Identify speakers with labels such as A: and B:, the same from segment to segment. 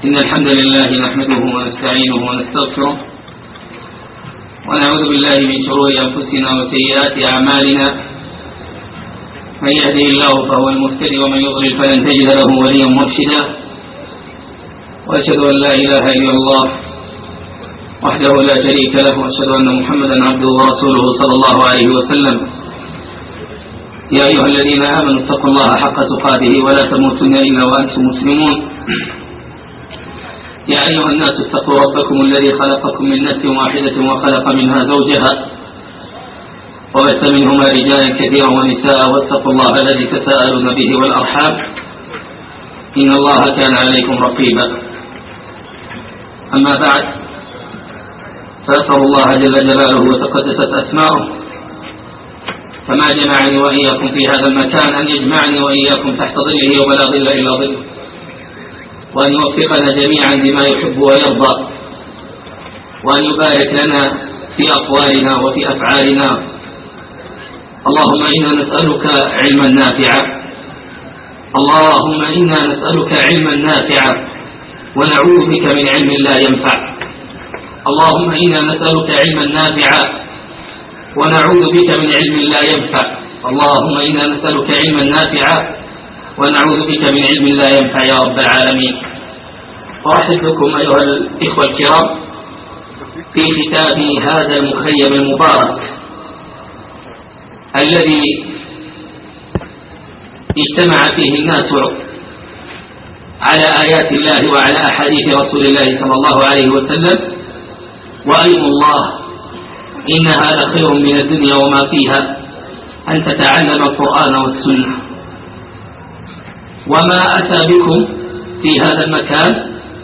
A: إن الحمد لله نحمده ونستعينه ونستغفره ونعوذ بالله من شرور أنفسنا وسيئات أعمالنا. من يهده الله فهو المهتدي ومن يضلل فلن تجد له وليا مرشدا. وأشهد أن لا إله إلا الله وحده لا شريك له وأشهد أن محمدا عبده ورسوله صلى الله عليه وسلم. يا أيها الذين آمنوا اتقوا الله حق تقاته ولا تموتن إلا وأنتم مسلمون. يا أيها الناس اتقوا ربكم الذي خلقكم من نفس واحدة وخلق منها زوجها وبث منهما رجالا كثيرا ونساء واتقوا الله الذي تساءلون به والأرحام إن الله كان عليكم رقيبا. أما بعد، فأسأل الله جل جلاله وتقدست أسماؤه فما جمعني وإياكم في هذا المكان أن يجمعني وإياكم تحت ظله يوم لا ظل إلا ظله، وأن يوفقنا جميعا بما يحب ويرضى، وأن يبارك لنا في أقوالنا وفي أفعالنا. اللهم إنا نسألك علما نافعا، اللهم إنا نسألك علما نافعا ونعوذ بك من علم لا ينفع. اللهم إنا نسألك علما نافعا ونعوذ بك من علم لا ينفع. اللهم إنا نسألك علما نافعا ونعوذ بك من علم لا ينفع يا رب العالمين. أرحب بكم أيها الإخوة الكرام في كتاب هذا المخيم المبارك الذي اجتمع فيه الناس على آيات الله وعلى أحاديث رسول الله صلى الله عليه وسلم. وأيم الله إنها لخير من الدنيا وما فيها أن تتعلم القرآن والسنة. وما أتى بكم في هذا المكان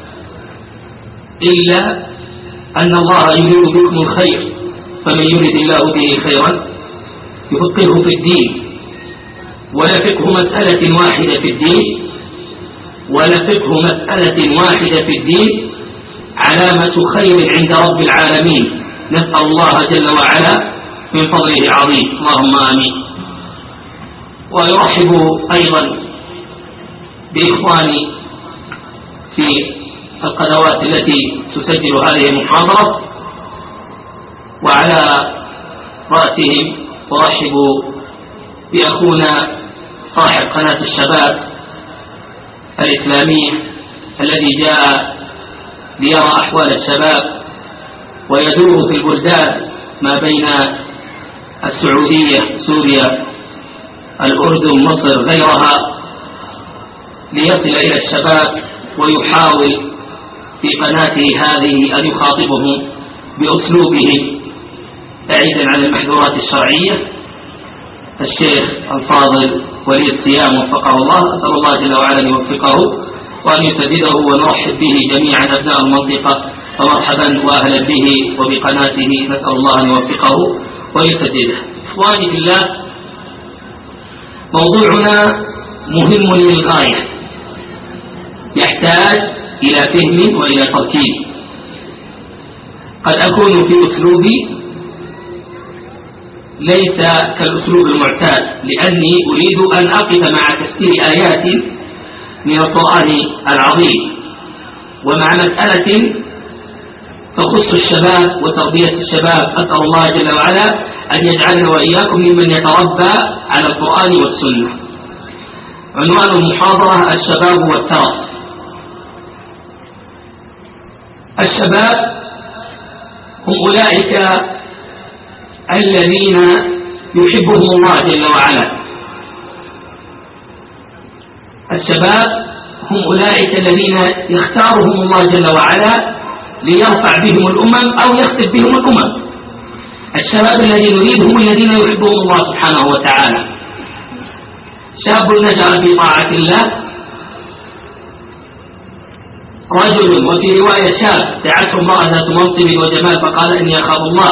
A: إلا أن الله يريد بكم الخير، فمن يريد الله به خيرا يفقهه في الدين. ولا فقه مسألة واحدة في الدين، ولا فقه مسألة واحدة في الدين علامة خير عند رب العالمين. نسأل الله جل وعلا من فضله العظيم، اللهم آمين. ويرحب أيضا بإخواني في القنوات التي تسجل هذه المحاضرة، وعلى رأسهم أرحب بأخونا صاحب قناة الشباب الإسلامية الذي جاء ليرى أحوال الشباب ويدور في البلدان ما بين السعودية، سوريا، الأردن، مصر، غيرها، ليصل إلى الشباب ويحاول في قناته هذه أن يخاطبهم بأسلوبه بعيدا عن المحظورات الشرعية. الشيخ الفاضل ولي الصيام وفقه الله، أسأل الله جل وعلا أن يوفقه وأن يسدده، ونرحب به جميعا أبناء المنطقة، ومرحبا وأهلا به وبقناته، نسأل الله أن يوفقه ويسدده. إخواني بالله، موضوعنا مهم للغاية، يحتاج إلى فهم وإلى تركيز. قد أكون في أسلوبي ليس كالأسلوب المعتاد، لأني أريد أن أقف مع تفسير آيات من القرآن العظيم ومع مسألة تخص الشباب وتربية الشباب. أسأل الله جل وعلا أن يجعلنا وإياكم ممن يتربى على القرآن والسنة. عنوان المحاضرة: الشباب والترف. الشباب هم أولئك الذين يحبهم الله جل وعلا. الشباب هم أولئك الذين يختارهم الله جل وعلا ليرفع بهم الأمم أو يخطب بهم الأمم. الشباب الذين نريدهم الذين يحبهم الله سبحانه وتعالى. شاب نشأ في طاعة الله، رجل، وفي رواية شاب دعته امرأة ذات منصب وجمال فقال إني أخاف الله.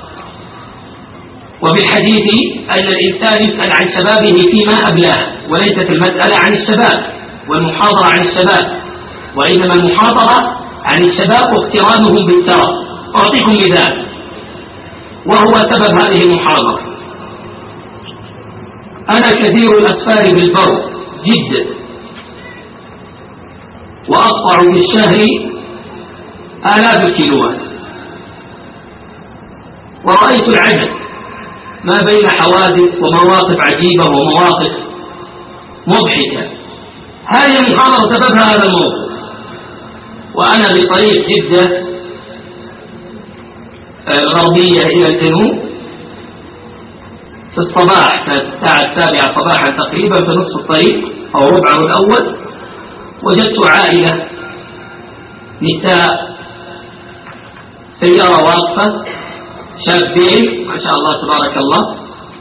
A: وفي الحديث أن الإنسان يسأل عن شبابه فيما أبلاه، وليست المسألة عن الشباب والمحاضرة عن الشباب، وإنما المحاضرة عن الشباب واقترانهم بالترف. أعطيكم مثال وهو سبب هذه المحاضرة. أنا كثير الأسفار بالبر جدا، وأقطع في الشهر آلاف الكيلوات، ورأيت العجب ما بين حوادث ومواقف عجيبة ومواقف مضحكة. هذه المحاضرة سببها هذا الموقف، وأنا بطريق جدة الغربية إلى الجنوب في الصباح، كانت الساعة 7 صباحا تقريبا، في نصف الطريق أو ربعه الأول وجدت عائلة نساء، سيارة واقفة، شابين ما شاء الله تبارك الله،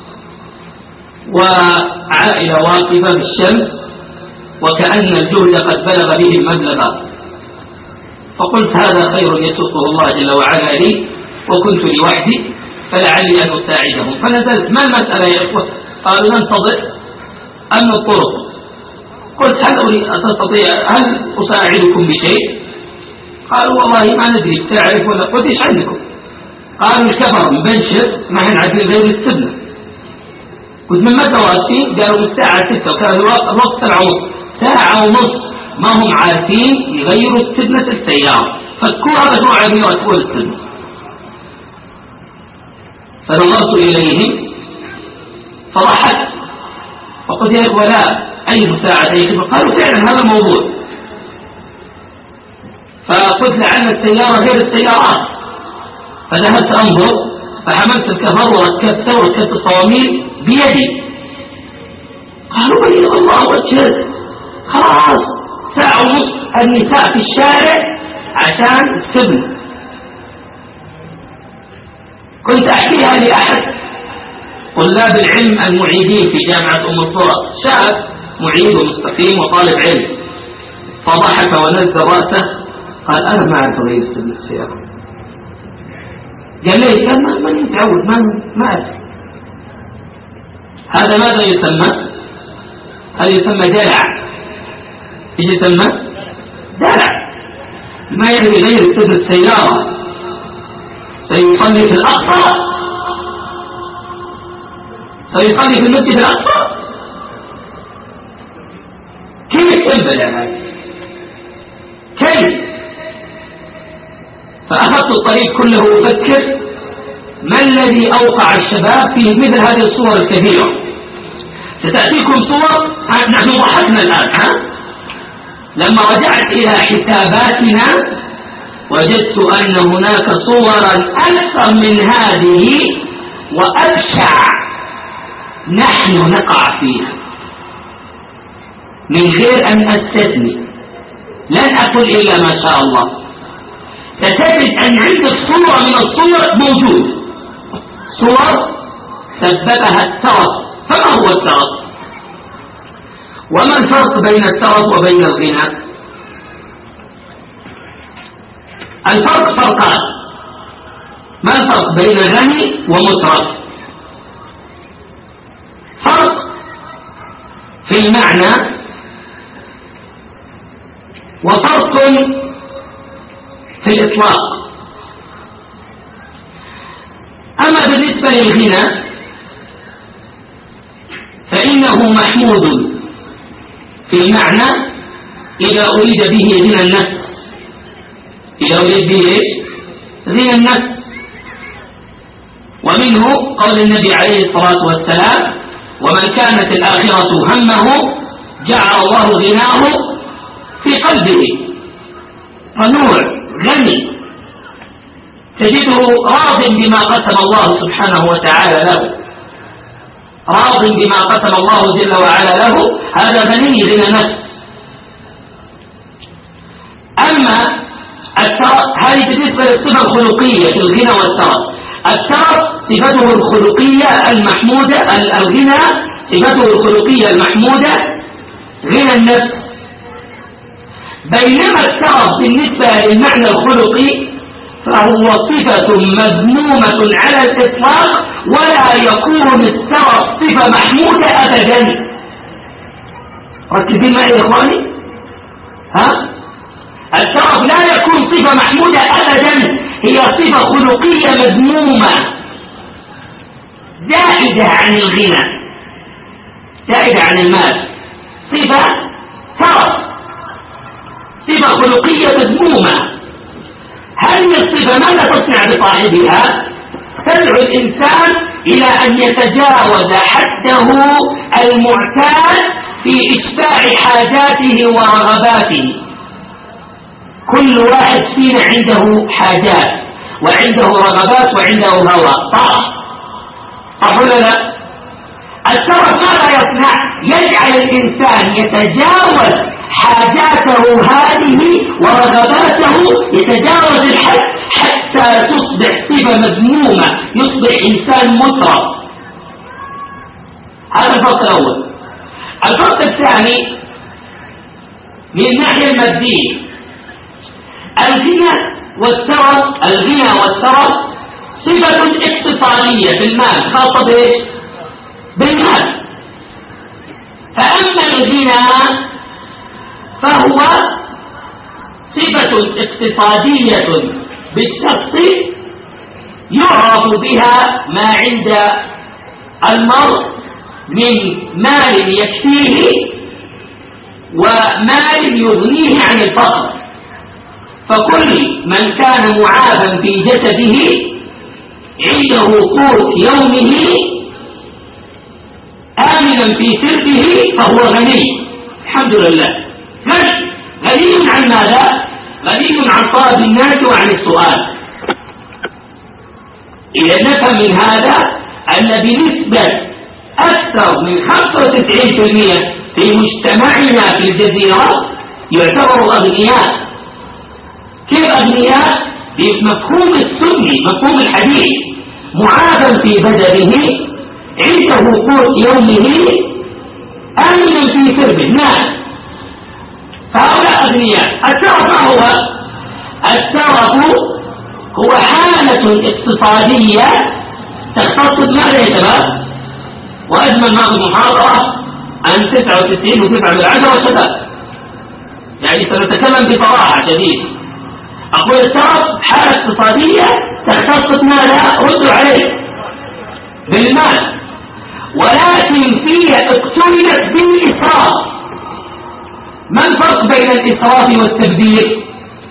A: وعائلة واقفة بالشمس وكأن الجهد قد بلغ به المبلغ. فقلت هذا خير يسوقه الله جل وعلا لي، وكنت لوحدي فلعلي أن أساعدهم. فنزلت: ما المسألة يا إخوة؟ قالوا: ننتظر أمن الطرق. قلت: هل أساعدكم بشيء؟ قالوا: والله ما ندري، تعرف ولا؟ قلت: إيش عندكم؟ قالوا: الكفر مبنشر ما هنعدل غير السبنة. قلت: من متى واقفين؟ قالوا: من الساعة 6، وكان الوقت 7:30. 1:30 ما هم عارفين يغيروا السبنة السيارة، فكوها بدون عربية وأتكون السبنة. فنظرت إليهم فضحكت فقلت: يا إخوة لا، أي مساعدة؟ قالوا: فعلا هذا الموضوع. فقلت: لعل السيارة غير السيارات. فذهبت أنظر، فحملت الكفر وركبت الصواميل بيدي. قالوا: بيض الله وجهك، خلاص 1:30 النساء في الشارع عشان السبن. كنت أحكيها لأحد طلاب العلم المعيدين في جامعة أم القرى، شاب معيد ومستقيم وطالب علم، فضحك ونزل رأسه قال: أنا ما أعرف غير السبن السيارة. قال لي: كان ما يتعود، ما أعرف. هذا ماذا يسمى؟ هذا يسمى دلع. ايش يسمى؟ دلع. ما يدري غير السبن السيارة. سيصلي في الأقصى، سيصلي في المسجد الأقصى. كيف يقبل يا هذا؟ كيف؟ فأخذت الطريق كله أفكر ما الذي أوقع الشباب في مثل هذه الصور الكثيرة. ستأتيكم صور. نحن ضحكنا الآن، لما رجعت إلى حساباتنا وجدت أن هناك صورا أكثر من هذه وأبشع نحن نقع فيها، من غير أن أستثني، لن أقول إلا ما شاء الله. ستجد أن عندك صورة من الصور موجود، صور سببها الترف. فما هو الترف؟ وما الفرق بين الترف وبين الغنى؟ الفرق فرقان. ما الفرق بين غني ومترف؟ فرق في المعنى وفرق في الإطلاق. أما بالنسبة للغنى فإنه محمود في المعنى إذا أريد به غنى النفس. إذا أريد به غنى النفس. ومنه قول النبي عليه الصلاة والسلام: ومن كانت الآخرة همه جعل الله غناه في قلبه. قنوع غني تجده راض بما قسم الله سبحانه وتعالى له، راض بما قسم الله جل وعلا له، هذا غني غنى نفس. أما الترف هذه بالنسبة للصفة الخلقية في الغنى والترف. الترف صفته الخلقية المحمودة، الغنى صفته الخلقية المحمودة غنى النفس. بينما الترف بالنسبة للمعنى الخلقي فهو صفة مذمومة على الإطلاق، ولا يكون الترف صفة محمودة أبدا. ركزين معي يا إخواني. الترف لا يكون صفة محمودة أبدا، هي صفة خلقية مذمومة زائدة عن الغنى، زائدة عن المال، صفة ترف. صفة خلقية مذمومة. هذه الصفة ماذا تصنع بصاحبها؟ تدعو الإنسان إلى أن يتجاوز حده المعتاد في إشباع حاجاته ورغباته. كل واحد فينا عنده حاجات وعنده رغبات وعنده هوى، صح ولا لا؟ الترف ماذا يصنع؟ يجعل الإنسان يتجاوز حاجاته هذه ورغباته، يتجاوز الحد حتى تصبح صفة مذمومة، يصبح إنسان مترف. هذا الفرق الأول. الفرق الثاني من الناحية المادية، الغنى والثراء صفة اقتصادية في المال، خاصة بالمال. فأما الغنى فهو صفة اقتصادية بالشخص يعرف بها ما عند المرء من مال يكفيه ومال يغنيه عن الفقر. فكل من كان معافا في جسده عنده قوت يومه آمنا في سربه فهو غني، الحمد لله. غني عن ماذا؟ غني عن طلب الناس وعن السؤال. إذا نفهم من هذا أن بنسبة أكثر من 95% في مجتمعنا في الجزيرة يعتبروا أغنياء. كيف أغنياء؟ بمفهوم السني، مفهوم الحديث، معافا في بدنه، عنده قوت يومه، آمن في سربه، ناس. فهؤلاء أغنياء. الترف ما هو؟ الترف هو حالة اقتصادية تختص بماذا يا شباب؟ وأجمل ما في المحاضرة أن 99.9 شباب، يعني سنتكلم بصراحة شديدة. أقول الترف حالة اقتصادية تختص بماذا؟ ردوا عليه، بالمال، ولكن فيها اقترنت بالإسراف. ما الفرق بين الإسراف والتبذير؟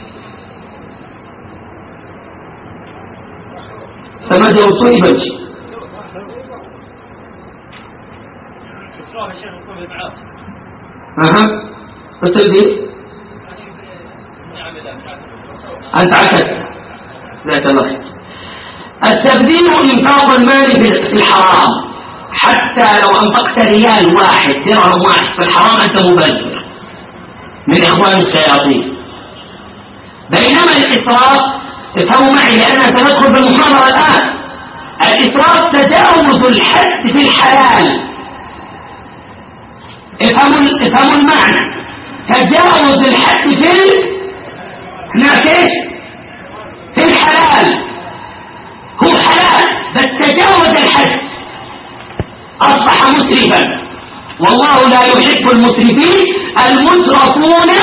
A: فما جاوبتوني بلشي. والتبذير أنت عكس. لا تلخص. التبذير إنفاق المال في الحرام، حتى لو أنفقت ريال واحد، درهم واحد في الحرام أنت مبذر من إخوان الشياطين. بينما الإسراف، افهموا معي لأننا سندخل بالمحاضرة الآن، الإسراف تجاوز الحد في الحلال. افهموا المعنى، تجاوز الحد هناك ايش؟ في الحلال. هو حلال بس تجاوز الحد، أصبح مسرفا، والله لا يحب المسرفين. المسرفون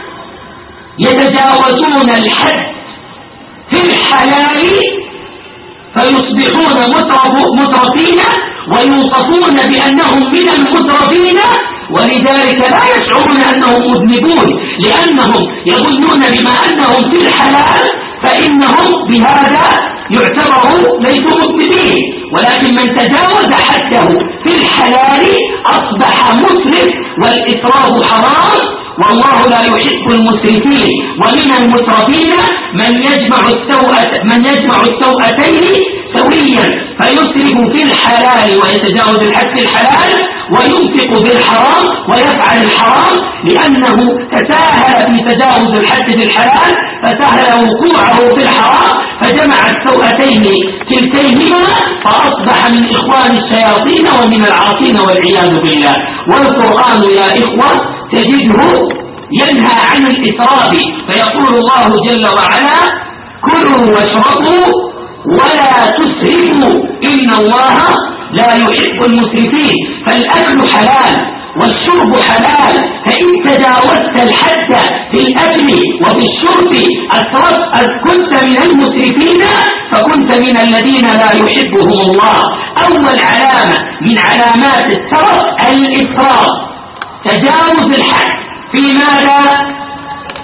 A: يتجاوزون الحد في الحلال فيصبحون مترفين ويوصفون بأنهم من المترفين، ولذلك لا يشعرون أنهم مذنبون، لأنهم يظنون بما أنهم في الحلال فإنهم بهذا يعتبروا ليسوا مذنبين. ولكن من تجاوز حده في الحلال أصبح مسرف، والإسراف حرام، والله لا يحب المسرفين. ومن المسرفين من يجمع السوءتين سويا، فيسرف في الحلال ويتجاوز الحد في الحلال، وينفق بالحرام ويفعل الحرام، لأنه تساهل في تجاوز الحد في الحلال فسهل وقوعه في الحرام، فجمع السوءتين كلتيهما فأصبح من إخوان الشياطين ومن العاصين والعياذ بالله. والقرآن يا إخوة تجده ينهى عن الإسراف، فيقول الله جل وعلا: كلوا واشربوا ولا تسرفوا إن الله لا يحب المسرفين. فالأكل حلال والشرب حلال، فإن تجاوزت الحد في الأكل وفي الشرب كنت من المسرفين، فكنت من الذين لا يحبهم الله. أول علامة من علامات الترف الإسراف، تجاوز الحد في ماذا؟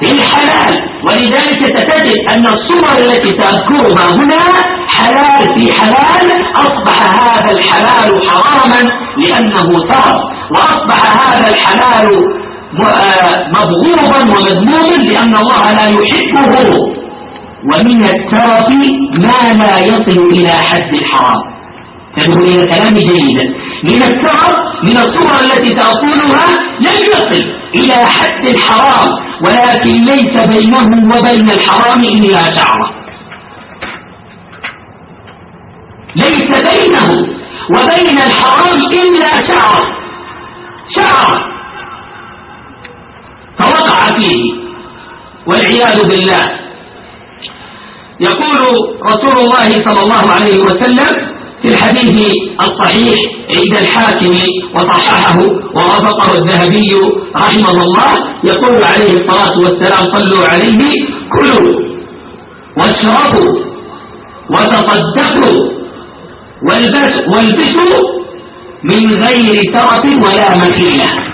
B: الحلال. ولذلك ستجد أن الصور التي تذكرها هنا حلال في حلال، أصبح هذا الحلال حراما لأنه ترف، وأصبح هذا الحلال مبغوضا ومذموما لأن الله لا يحبه. ومن الترف ما لا يصل إلى حد الحرام. تنظروا إلى كلامي جيدا. من الترف من الصور التي تأكلها لم يصل إلى حد الحرام، ولكن ليس بينه وبين الحرام إلا شعرة. ليس بينه وبين الحرام إلا شعرة فوقع فيه والعياذ بالله. يقول رسول الله صلى الله عليه وسلم في الحديث الصحيح عند الحاكم وصححه ووافقه الذهبي رحمه الله، يقول عليه الصلاة والسلام: صلوا عليه، كلوا واشربوا وتصدقوا والبسوا من غير سرف ولا مخيلة.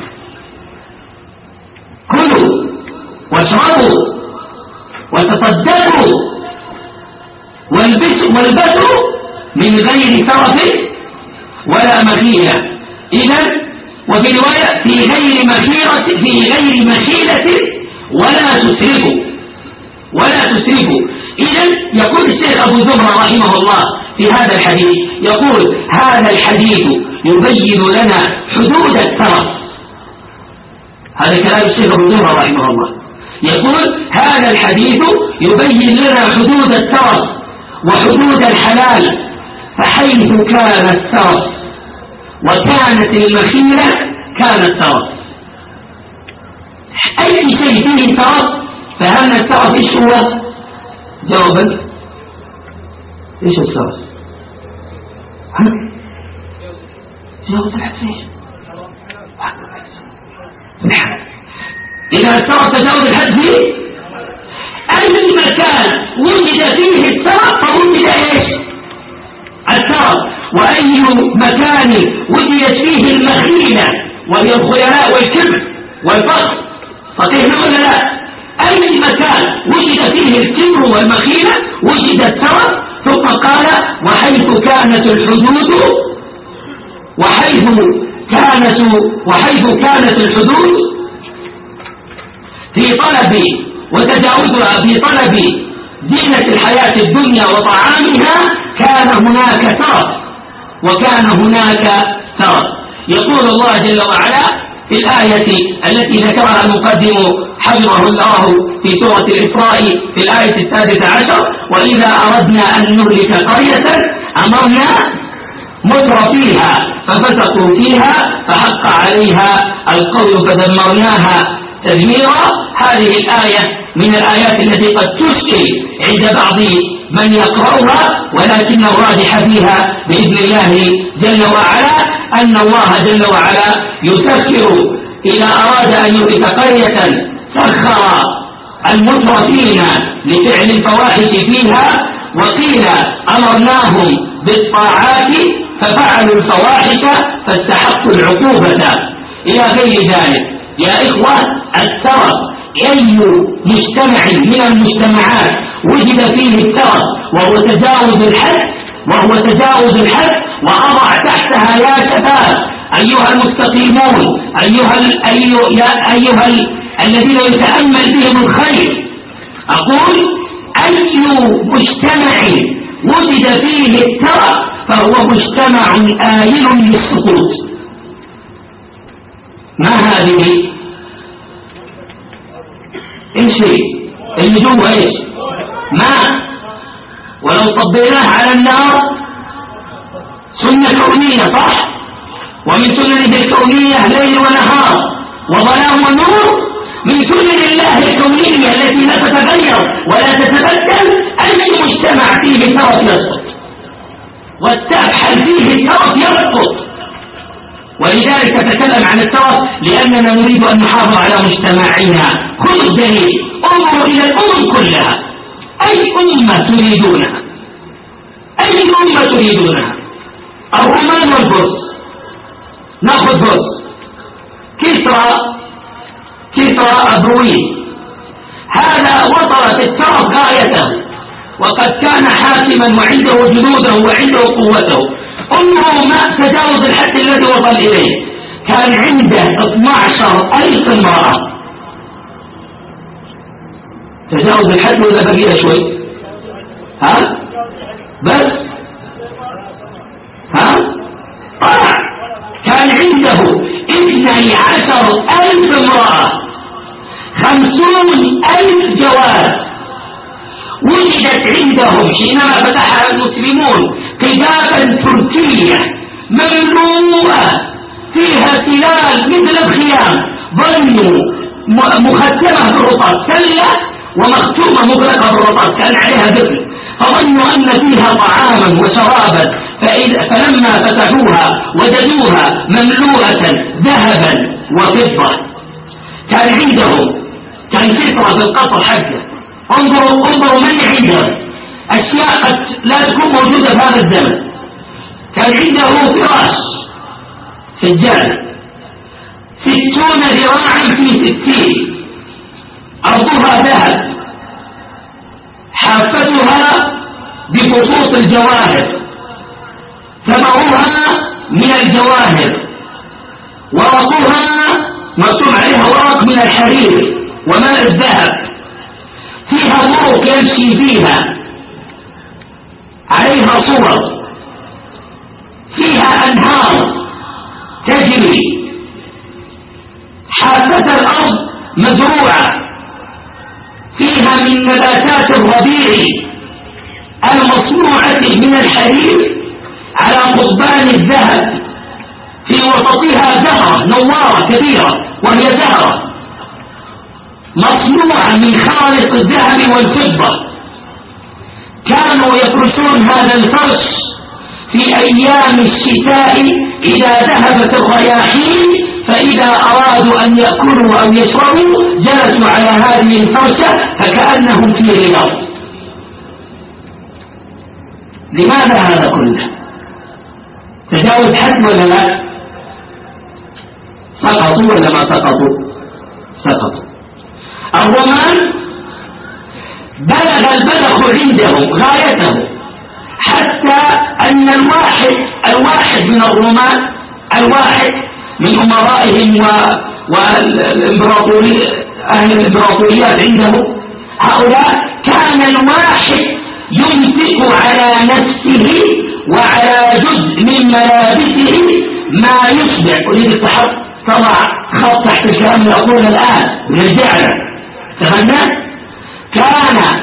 B: كلوا واشربوا وتصدقوا والبسوا من غير سرف ولا مخيلة. إذن وفي رواية في غير مخيلة ولا تسرفوا. إذن يقول الشيخ أبو زمرة رحمه الله في هذا الحديث، يقول: هذا الحديث يبين لنا حدود الترف. هذا كلام الشيخ أبو زمرة رحمه الله، يقول: هذا الحديث يبين لنا حدود الترف وحدود الحلال. فحيث كان الترف وكانت المخيلة كان الترف. أي شيء فيه ترف فهذا الترف إيش هو؟ جوابا: إيش الترف؟ جواب الحديث. إذا الترف تجاوز الحد فيه أي مكان وجد فيه الترف فوجد إيش؟ الترف. وأي مكان وجدت فيه المخيلة وهي الخيلاء والكبر والفخر، صحيح ولا لا؟ أي مكان وجد فيه الكبر والمخيلة وجد الترف. ثم قال: وحيث كانت الحدود في طلب وتجاوزها في طلب زينة الحياة الدنيا وطعامها كان هناك ترف وكان هناك ترف. يقول الله جل وعلا في الآية التي ذكرها المقدم حفظه الله في سورة الإسراء في الآية 16: وإذا أردنا أن نهلك قرية أمرنا مترفيها ففسقوا فيها فحق عليها القول فدمرناها تدميرا. هذه الآية من الآيات التي قد تشكل عند بعض من يقرأها، ولكن الراجح فيها بإذن الله جل وعلا أن الله جل وعلا يسخر إذا أراد أن يهلك قرية سخر المترفين لفعل الفواحش فيها، وقيل أمرناهم بالطاعات ففعلوا الفواحش فاستحقوا العقوبة إلى غير ذلك. يا إخوة، الترف أي مجتمع من المجتمعات وجد فيه الترف وهو تجاوز الحد وأضع تحتها يا شباب أيها المستقيمون أيها الذين يتأمل بهم الخير، أقول: أي مجتمع وجد فيه الترف فهو مجتمع آيل للسقوط. ما هذه؟ امشي النجوم ايش؟ ماء، ولو صبيناه على النار سنة كونية، صح؟ ومن سننه الكونية ليل ونهار وظلام ونور. من سنن الله الكونية التي لا تتغير ولا تتبدل أي مجتمع فيه الترف يسقط، واستبحل فيه الترف يسقط. ولذلك تتكلم عن الترف لأننا نريد أن نحافظ على مجتمعنا. خذوا الدليل، انظروا إلى الأمم كلها، أي أمة تريدونها؟ الرومان والفرس. نأخذ فرس، كسرى أبرويه هذا وصلت الترف غايته، وقد كان حاكما وعنده جنوده وعنده قوته. انظروا ما تجاوز الحد الذي وصل إليه، كان عنده 12,000 امرأة. تجاوز الحد ولا بقي شوي؟ ها؟ بس ها؟ طلع كان عنده 12,000 امرأة، 50,000 جواز. وجدت عندهم حينما فتحها المسلمون قبابا تركية مملوءة فيها تلال مثل الخيام، ظنوا مختمة بالرطب، سلة ومختومة مغلقة بالرطب كان عليها قفل، فظنوا أن فيها طعاما وشرابا، فلما فتحوها وجدوها مملوءة ذهبا وفضة. كان عندهم كان كثرة في القصر حقه. انظروا من عنده أشياء قد لا تكون موجودة في هذا الزمن. كان عنده فراش سجادة 60 ذراعا في 60، أرضها ذهب، حافتها بفصوص الجواهر، ثمرها من الجواهر، ورقها مكتوب عليها ورق من الحرير وماء الذهب، فيها طرق يمشي فيها عليها صور، فيها أنهار تجري، حافة الأرض مزروعة، فيها من نباتات الربيع المصنوعة من الحرير على قضبان الذهب، في وسطها زهرة نوارة كبيرة وهي زهرة مصنوعة من خالص الذهب والفضة. كانوا يفرشون هذا الفرش في أيام الشتاء إذا ذهبت الرياحين، فإذا أرادوا أن يأكلوا أو يشربوا جلسوا على هذه الفرشة فكأنهم في رياض. لماذا هذا كله؟ تجاوز حد ولا لا؟ سقطوا ولا ما سقطوا؟ سقطوا. الرومان بلغ البلغ عندهم غايته، حتى أن الواحد من الرومان، الواحد من أمرائهم أهل الإمبراطوريات عندهم، هؤلاء كان الواحد يمسك على نفسه وعلى جزء من ملابسه ما يشبع. أريد التحط طبع خط تحت الكلام يقول الآن ونرجع له. تفهمنا؟ كان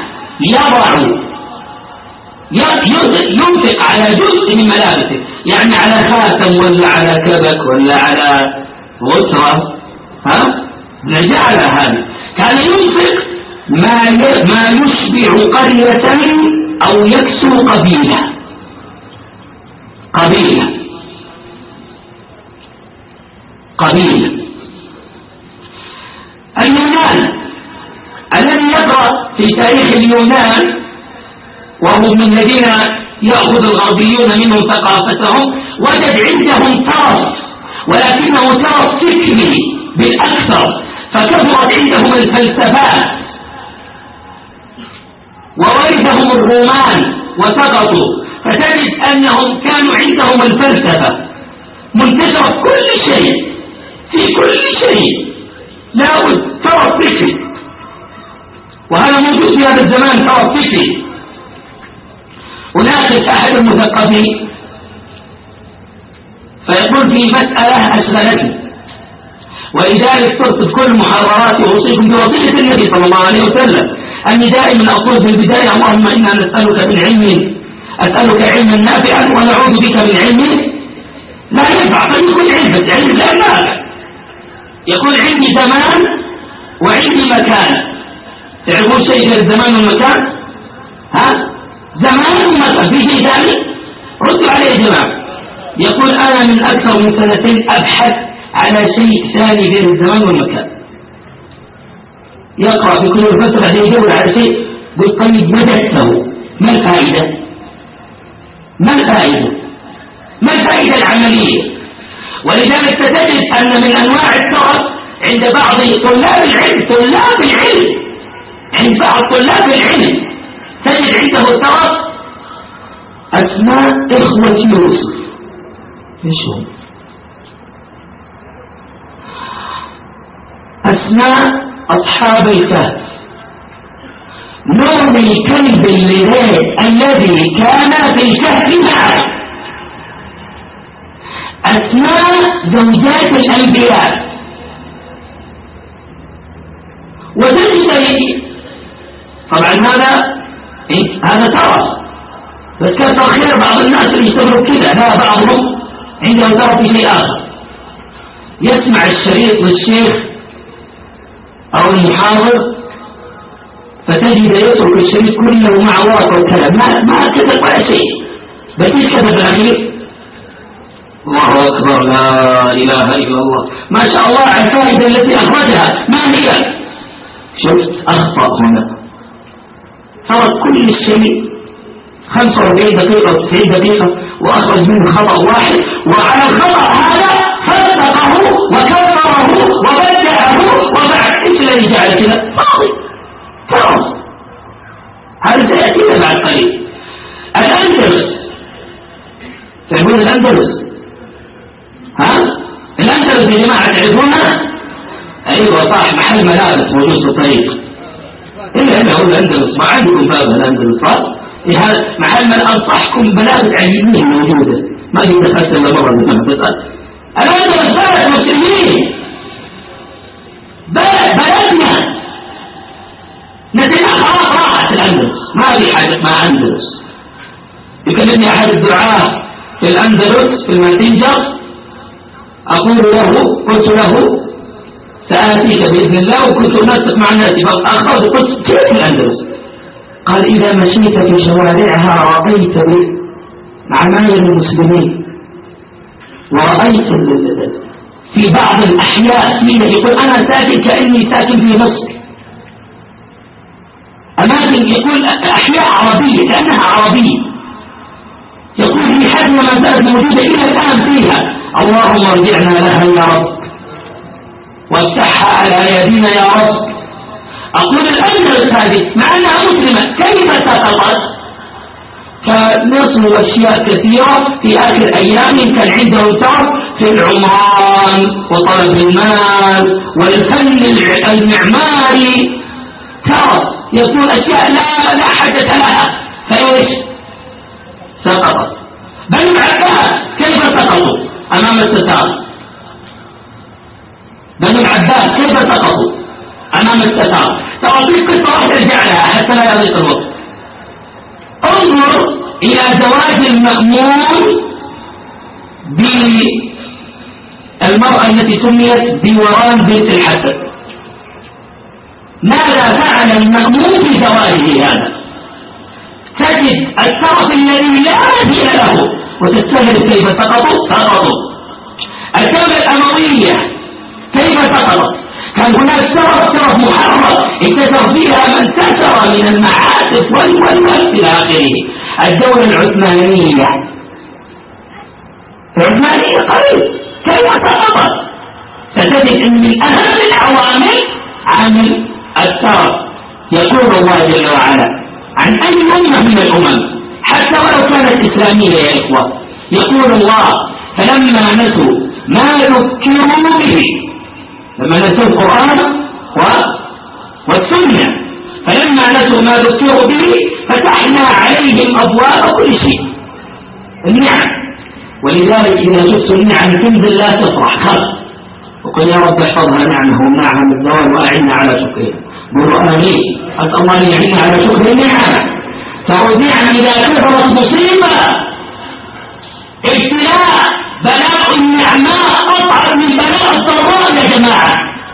B: ينفق على جزء من ملابسه، يعني على خاتم ولا على كبك ولا على غترة، نرجع على هذا. كان ينفق ما يشبع قرية أو يكسو قبيلة. اليونان، الذي يقرأ في تاريخ اليونان وهم من الذين يأخذ الغربيون منهم ثقافتهم، وجد عندهم ترف، ولكنه ترف فكري بالأكثر، فكثرت عندهم الفلسفات وورثهم الرومان وسقطوا، فتجد أنهم كانوا عندهم الفلسفة منتشرة في كل شيء، في كل شيء لابد ترف فكري، وهذا موجود في هذا الزمان ترف فكري. وناقش أحد المثقفين فيقول في مسألة أشغلتني، ولذلك صرت في كل محاضراتي أوصيكم بوصية النبي صلى الله عليه وسلم أني دائما أقول في البداية: اللهم إنا نسألك من علم، أسألك علما نافعا ونعوذ بك من علم لا ينفع. فيكون علمك علم لا نافع. يقول عندي زمان وعندي مكان. تعرفون شيء من الزمان والمكان؟ زمان ومكان. في شيء ثاني؟ ردوا عليه يا جماعة. يقول أنا من أكثر من 2 سنين أبحث على شيء ثاني غير الزمان والمكان. يقرأ في كل فترة يدور على شيء، قل طيب وجدته، ما الفائدة؟ ما الفائدة العملية؟ ولذلك تجد أن من أنواع الترف عند بعض طلاب العلم عند بعض طلاب العلم تجد عنده ترف أسماء إخوة يوسف. إيش هو؟ أسماء أصحاب الكهف، نوم الكلب الليل الذي كان في الكهف معه، أسماء زوجات الأنبياء. وتجد طبعا هذا ترى، بس كثر خير بعض الناس اللي يشتغلوا كذا، لا بعضهم عنده ترى في شيء آخر، يسمع الشريط للشيخ أو المحاضر فتجد يترك الشريط كله مع ورقة وكلام، ما كتب ولا شيء، بس كتب الأخير الله أكبر لا إله إلا الله، ما شاء الله على الفائدة التي أخرجها، ما هي؟ شفت أخطأ هنا، ترك كل الشيء 45 دقيقة و 90 دقيقة وأخرج منه خطأ واحد، وعلى الخطأ هذا صدقه وكفره وبدعه وبعد إيش الذي جعل كذا؟ فاضي فاضي. هذا سيأتينا بعد قليل. الأندلس، تعرفون الأندلس؟ الأندلس يا جماعة تعرفونها؟ أيوة صح، محل ملابس موجود في الطريق. إلا أنه الأندلس، ما عندكم باب الأندلس صح؟ محل أنصحكم بلاد عجيبين موجودة، ما قد دخلت إلا مرة لما تسأل. الأندلس بلد مسلمين، بلدنا نتنا خلاص راحت الأندلس، ما في حاجة مع أندلس. يكلمني أحد الدعاة في الأندلس في الماسنجر، أقول له قلت له سآتيك بإذن الله، وكنت أنسق مع الناس فأخذت قلت كيف الأندلس؟ قال إذا مشيت في شوارعها رأيت عماير المسلمين، ورأيت في بعض الأحياء فيها يقول أنا ساكن كأني ساكن في مصر، أماكن يقول أحياء عربية كأنها عربية، يقول في حد ما زالت موجودة إلى الآن فيها. اللهم ارجعنا لها يا رب وافتحها على يدينا يا رب. أقول الأندلس هذه مع أنها مسلمة كيف سقطت؟ فنصل أشياء كثيرة في آخر أيام كان عنده ترك في العمران وطلب المال والفن المعماري، ترك يقول أشياء لا حدث لها، فإيش سقطت. بنو العباس كيف سقطوا أمام الستار؟ بنو العباس كيف سقطوا أمام الستار؟ ترى في قصة راح ترجع لها حتى لا يضيق الوقت. انظر إلى زواج المأمون بالمرأة التي سميت بوران بنت الحسن. ماذا فعل المأمون في زواجه هذا؟ تجد الترف الذي لا مثيل له، وتستغرب كيف سقطوا. الدولة الأموية كيف سقطت؟ كان هناك ترف محرم انتشر فيها من انتشر من المعازف والوال إلى آخره. الدولة العثمانية قريب كيف سقطت؟ ستجد أن من أهم العوامل عامل الترف. يقول الله جل وعلا عن أي أمة من الأمم حتى ولو كانت إسلامية يا إخوة، يقول الله فلما نسوا ما ذكروا به، لما نسوا القرآن والسنة، فلما نسوا ما ذكروا به فتحنا عليهم أبواب كل شيء النعم. ولذلك إذا شفت النعم تنزل لا تفرح خلق، وقل يا رب احفظها نعمه ومنعها من الزوال وأعنا على شكرها. قولوا آمين. أسأل الله أن يعيننا على شكر النعم. فالنعم إذا كثرت مصيبة، ابتلاء، بلاء النعماء أصعب من بلاء الضراء يا جماعة.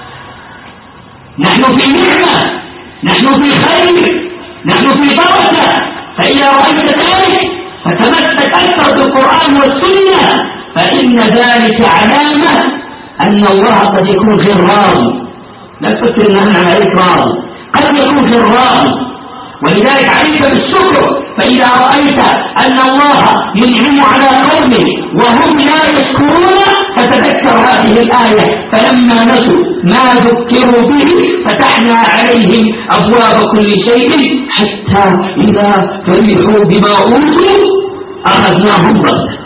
B: نحن في نعمة، نحن في خير، نحن في بركة، فإذا رأيت ذلك فتمسك أكثر بالقرآن والسنة، فإن ذلك علامة أن الله قد يكون غير راضي. لا تفكر أن أنا عليك راضي، قد يكون غير راضي. ولذلك عليك بالشكر فإذا رأيت أن الله ينعم على قوم وهم لا يشكرون فتذكر هذه الآية فلما نسوا ما ذكروا به فتحنا عليهم أبواب كل شيء حتى إذا فرحوا بما أوتوا أخذناهم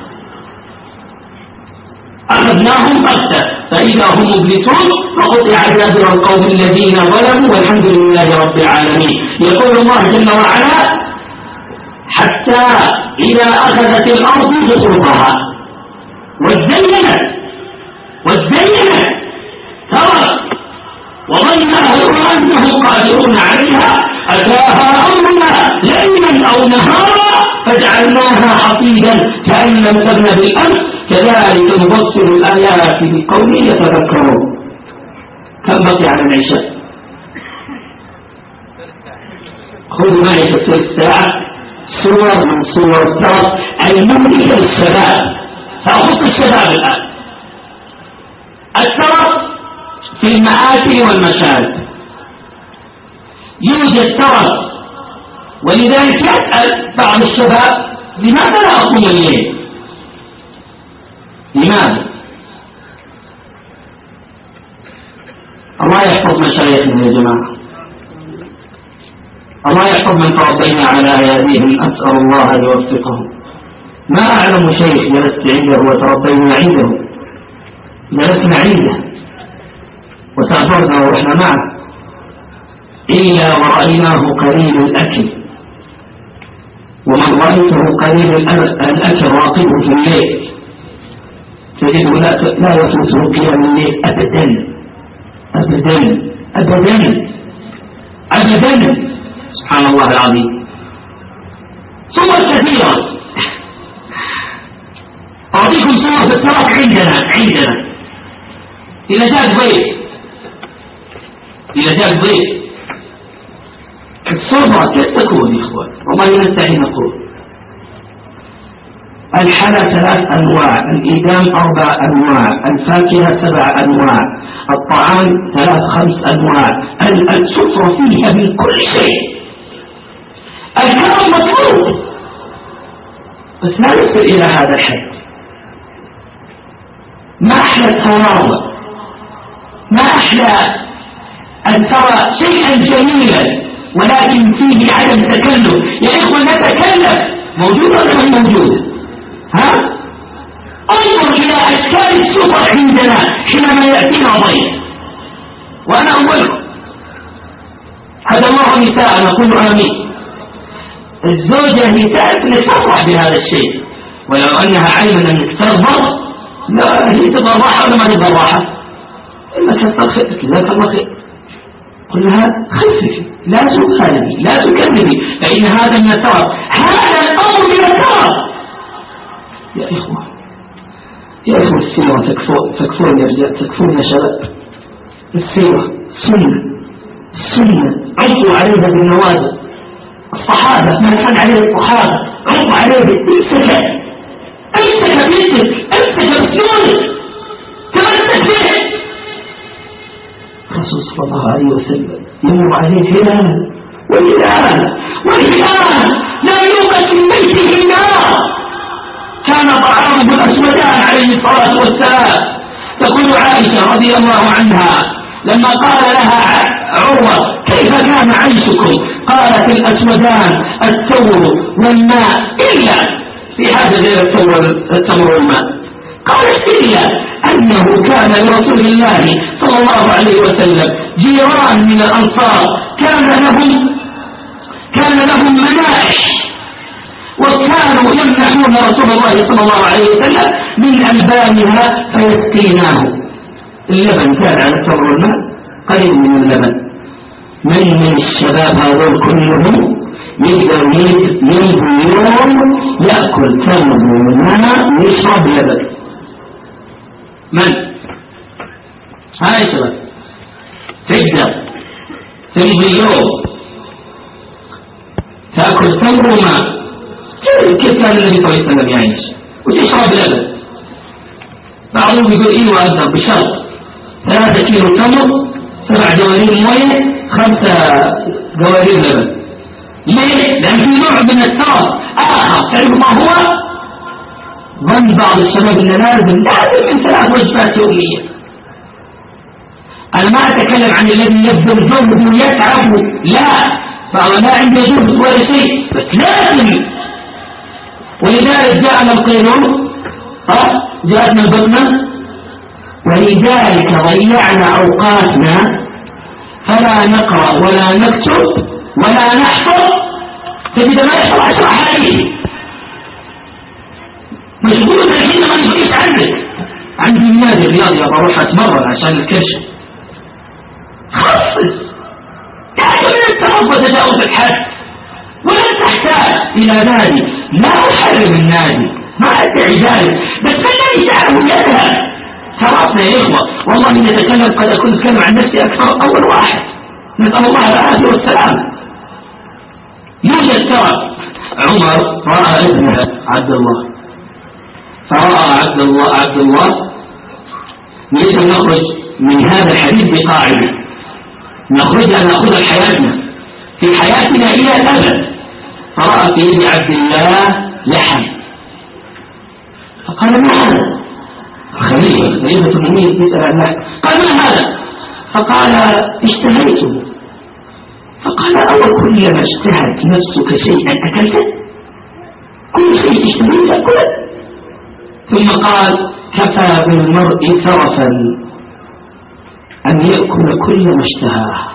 B: بغتة فإذا هم مبلسون فقطع دابر القوم الذين ظلموا والحمد لله رب العالمين. يقول الله جل وعلا حتى إذا أخذت الأرض زخرفها وزينت ترى وظن أهلها أنهم قادرون عليها أتاها أمرنا ليلا أو نهارا فجعلناها حصيدا كأن لم تغن بالأمس كذلك نبصر الآيات بقوم يتذكرون. كم بقي على العشاء؟ خذوا معي تفسير الساعة صور من صور الترف المملكة للشباب. سأخص الشباب الآن. الترف في المآتي والمشارب يوجد ترف ولذلك يسأل بعض الشباب لماذا لا أقوم الليل؟ لماذا؟ الله يحفظ مشايخنا يا جماعة، الله يحفظ من تربينا على أياديهم، أسأل الله أن يوفقهم. ما أعلم شيخ جلست عنده وتربينا عنده، جلسنا عنده وسافرنا ورحنا معه إلا ورأيناه قليل الأكل، ومن رأيته قليل الأكل راقبه في الليل تجده لا يفوته قيام الليل أبدا أبدا أبدا أبدا. سبحان الله العظيم. صور كثيرة أعطيكم صور في الترك عندنا إذا جاء ضيف الصورة كيف تكون يا إخوان؟ والله نستحي نقول الحلا 3 أنواع، الإدام 4 أنواع، الفاكهة 7 أنواع، الطعام 3-5 أنواع، السفرة فيها من كل شيء. الكرم مطلوب بس لا نصل إلى هذا الحد. ما أحلى التواضع، ما أحلى أن ترى شيئا جميلا ولكن فيه عدم تكلف. يا إخوة نتكلف، موجود ولا غير موجود؟ ها؟ انظر إلى أشكال السفر عندنا حينما يأتينا ضيف، وأنا أولكم هذا الله نساء نقول آمين. الزوجة هي تعرف أنك تفرح بهذا الشيء، ولو أنها علما أنك ترضى لا هي تبغى راحة ولا ما تبغى راحة، إما كثر خيرك جزاك الله خير، قل لها خففي لا تخالفي لا تكذبي فإن هذا من الترف. هذا الأمر من الترف يا إخوة. السيرة تكفون يا رجال، تكفون يا شباب. السيرة سنة عضوا عليها بالنوازل. الصحابة ما كان عليه الصحابة عضوا عليه امسك بيدك، امسك بسنونك، تمسك به. الرسول صلى الله عليه وسلم يمر عليه هلال لا يوقد من بيته النار. كان طعامه الأسودان عليه الصلاة والسلام. تقول عائشة رضي الله عنها لما قال لها عروة كيف كان عيشكم؟ قالت الأسودان التمر والماء إلا في حاجة غير التمر والماء. قالت إلا أنه كان لرسول الله صلى الله عليه وسلم جيران من الأنصار كان لهم منائح وكانوا يمنحون رسول الله صلى الله عليه وسلم من ألبانها فيسقيناه. اللبن كان على التمر والماء قليل من اللبن. من الشباب هذول كلهم يقدر يمضي يوم يأكل تمر وماء ويشرب لبن؟ من؟ هاي شباب تقدر تمضي يوم تأكل تمر وماء؟ كيف كان النبي صلى الله عليه وسلم يعيش وتشرب لبن؟ بعضهم يقول إيوه أذن بشرط 3 كيلو تمر 7 جوارين مويه 5 جوارين لبن. ليه؟ لأن في نوع من الترف آخر. تعرف ما هو؟ ظن بعض الشباب أن لازم من 3 وجبات يوميا. أنا ما أتكلم عن الذي يبذل جهد ويتعب، لا، فهو لا عنده جهد ولا شيء، بس لازم. ولذلك جاءنا القيلول، جاءتنا البطنة، ولذلك ضيعنا أوقاتنا فلا نقرأ ولا نكتب ولا نحفظ. تجد ما يحفظ 10 حديث مشغول الحين ما يجيش عندك. عندي النادي الرياضي بروح أتمرن عشان الكرش. خصص تعتمد الترف وتجاوز الحد، ولا تحتاج إلى نادي. لا أحرم النادي، ما أدعي ذلك، بس الذي تعلم يذهب. تراثنا يا إخوة، والله إن نتكلم قد أكون أتكلم عن نفسي أكثر أول واحد، نسأل الله العافية والسلام. يوجد ترى عمر رأى ابنه عبد الله، فرأى عبد الله نريد أن نخرج من هذا الحديث بقاعدة نأخذ حياتنا في حياتنا إلى الأبد. فرأى في يد عبد الله لحم، فقال ما هذا؟ خليفة المؤمنين يسأل عن اللحم، قال ما هذا؟ فقال اشتهيته. فقال أو كلما اشتهت نفسك شيئا أكلته؟ كل شيء تشتهيه تأكله؟ ثم قال كفى بالمرء ترفا أن يأكل كل ما اشتهاه.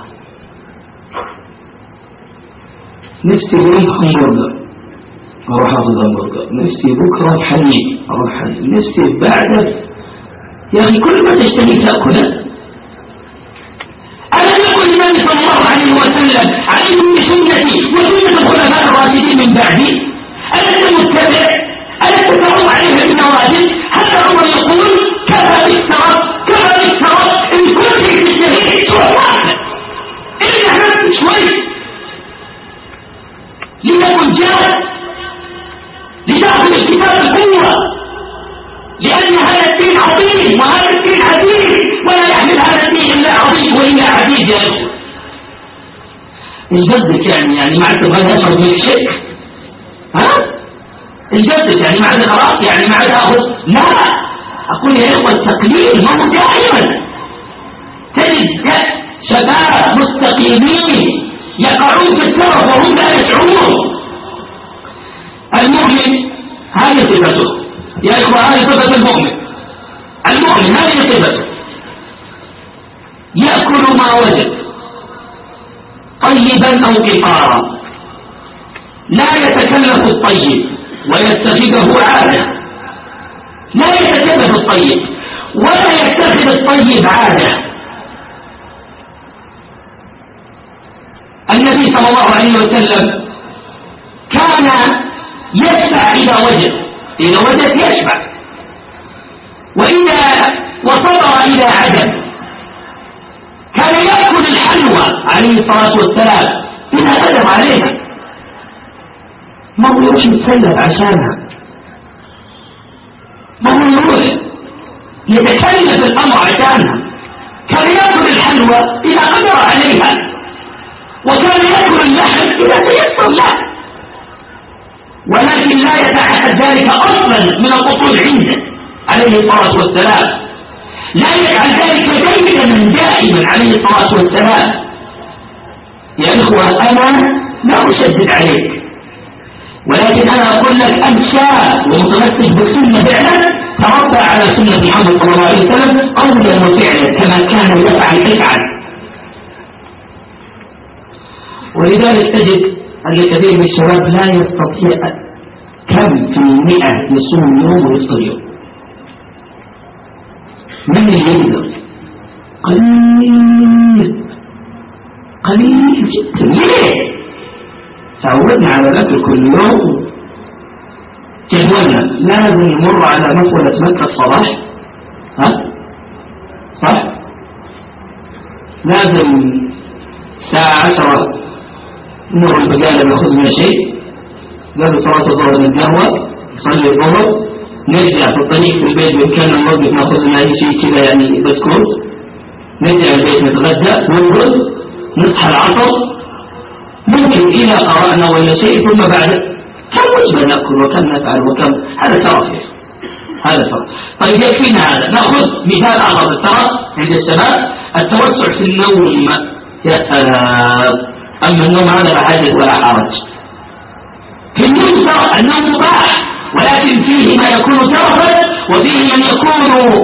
B: نفسي اليوم همبرجر أروح أخذ همبرجر، نفسي بكرة حليب أروح حليب، نفسي بعد. يا أخي كل ما تشتهي تأكله. ألم يقل النبي صلى الله عليه وسلم عليكم بسنتي وسنة الخلفاء الراشدين من بعدي؟ ألم متبع؟ ألم تتعرض عليها بالنوازل؟ حتى عمر يقول كفى بالترف إن كنت تشتهي تروح إلا حمد شوي لتكن جاد، لتأخذ الكتاب القوة، لأن هذا الدين عظيم وهذا الدين عزيز، ولا يحمل هذا الدين إلا عظيم وإلا عزيز. يا أخوة الجدك يعني ما عاد تبغى تأخذ من الشرك، الجدك يعني ما عاد خلاص، يعني ما عاد أخذ. لا، أقول يا إخوة التقليل ما هو دائما. تجد شباب مستقيمين يقعون في الترف وهم لا يشعرون. المؤمن هذه صفته يا إخوة، هذه صفة المؤمن هذه صفته، يأكل ما وجد طيبا أو قطارا، لا يتكلف الطيب ويتخذه عادة، لا يتكلف الطيب ولا يتخذ الطيب عادة. النبي صلى الله عليه وسلم كان يشبع إذا وجد يشبع، وإذا وصبر إلى عدم كان يأكل الحلوى عليه الصلاة والسلام إذا قدر عليها، ما هو يروح يتسلف عشانها، ما هو يروح يتكلف الأمر عشانها. كان يأكل الحلوى إذا قدر عليها، وكان يأكل اللحم إذا تيسر له، ولكن لا يتعهد ذلك أصلا من الأصول عنده عليه الصلاة والسلام، لا يجعل ذلك دائما دائما عليه الصلاة والسلام. يا إخوة أنا لا أشدد عليك، ولكن أنا أقول لك أمشاء ومتمسك بالسنة فعلا، تربى على سنة محمد صلى الله عليه وسلم قولا وفعلا كما كان يفعل. ولذلك تجد أن كثير من الشباب لا يستطيع كم في 100 يصوم يوم ويفطر يوم. من يقدر؟ قليل جدا. ليه؟ تعودنا على الأكل كل يوم. جدولنا لازم نمر على مفولة مكة الصباح، صح؟ لازم الساعة 10 نمر البقالة نأخذ منها شيء، قبل صلاة الظهر نتقهوى نصلي الظهر، نرجع في الطريق في البيت بإمكاننا نوقف نأخذ لنا أي شيء كذا يعني بسكوت، نرجع البيت نتغدى ننقل، نصحى العصر، من ممكن إذا قرأنا ولا شيء ثم بعد كم وجبة نأكل وكم نفعل وكم، هذا ترف، هذا ترف. طيب يكفينا هذا. نأخذ مثال آخر الترف عند الشباب، التوسع في النوم. يا سلام، أما النوم هذا لا حدث ولا حرج. في النوم النوم مباح، ولكن فيه ما يكون ترفا وفيه من يكون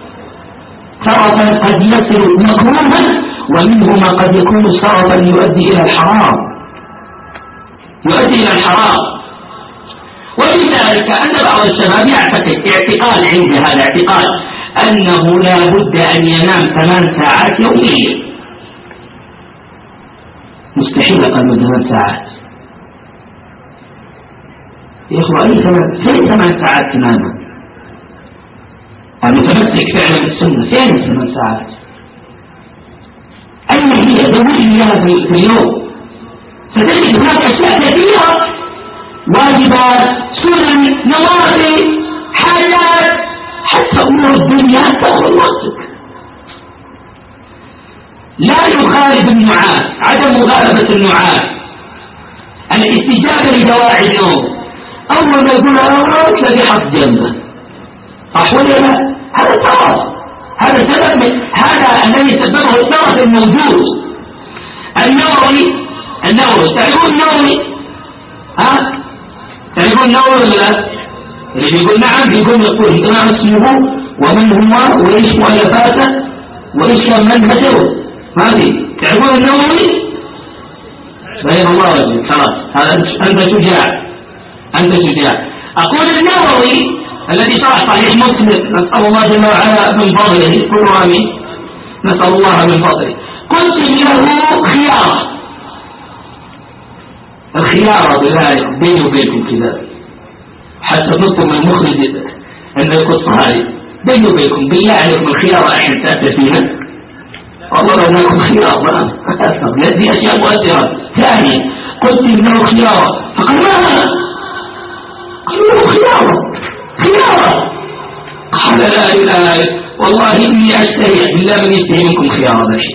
B: ترفا قد يصل مكروها، ومنه ما قد يكون سرفا يؤدي إلى الحرام، يؤدي إلى الحرام. ولذلك أن بعض الشباب يعتقد اعتقاد، عند هذا اعتقاد أنه لا بد أن ينام 8 ساعات يوميا. مستحيل أقل من 8 ساعات يا أخوة. أي 8 ساعات تنام؟ المتمسك فعلا بالسنة فين 8 ساعات؟ أين هي؟ دوري إياها في اليوم، ستجد هناك أشياء كثيرة، واجبات، سنن، نوافل، حاجات، حتى أمور الدنيا تأخذ وقتك. لا يخالف النعاس، عدم مغالبة النعاس، الاستجابة لدواعي النوم. أول ما يقول تلاقي حط جنبه، صح ولا لا؟ هذا الترف، هذا سبب هذا الذي سببه الترف الموجود. النووي تعرفون النووي؟ تعرفون النووي ولا لا؟ اللي بيقول نعم يقول ما اسمه ومن هو وإيش مؤلفاته وإيش منهجه. هذه تعرفون النووي؟ بين الله وجهك، خلاص هذا أنت شجاع، أنت شجاع. أقول النووي الذي شرح صحيح مسلم، نسأل الله جل وعلا من فضله، كل آمين، نسأل الله من فضله. قلت له خيار، الخيار بالله بيني وبينكم كذا، حتى نطلب من المخرج أن يقص هذه بيني وبينكم، بالله عليكم الخيار أحيان تأتي فينا، والله لو ناكم خيار بقى هذه أشياء مؤثرة. ثانيا قلت له خيار، فقال ما قال له خيارة، قال لا إله والله إني أشتهي إلا من يشتهي منكم خيارة بشيء،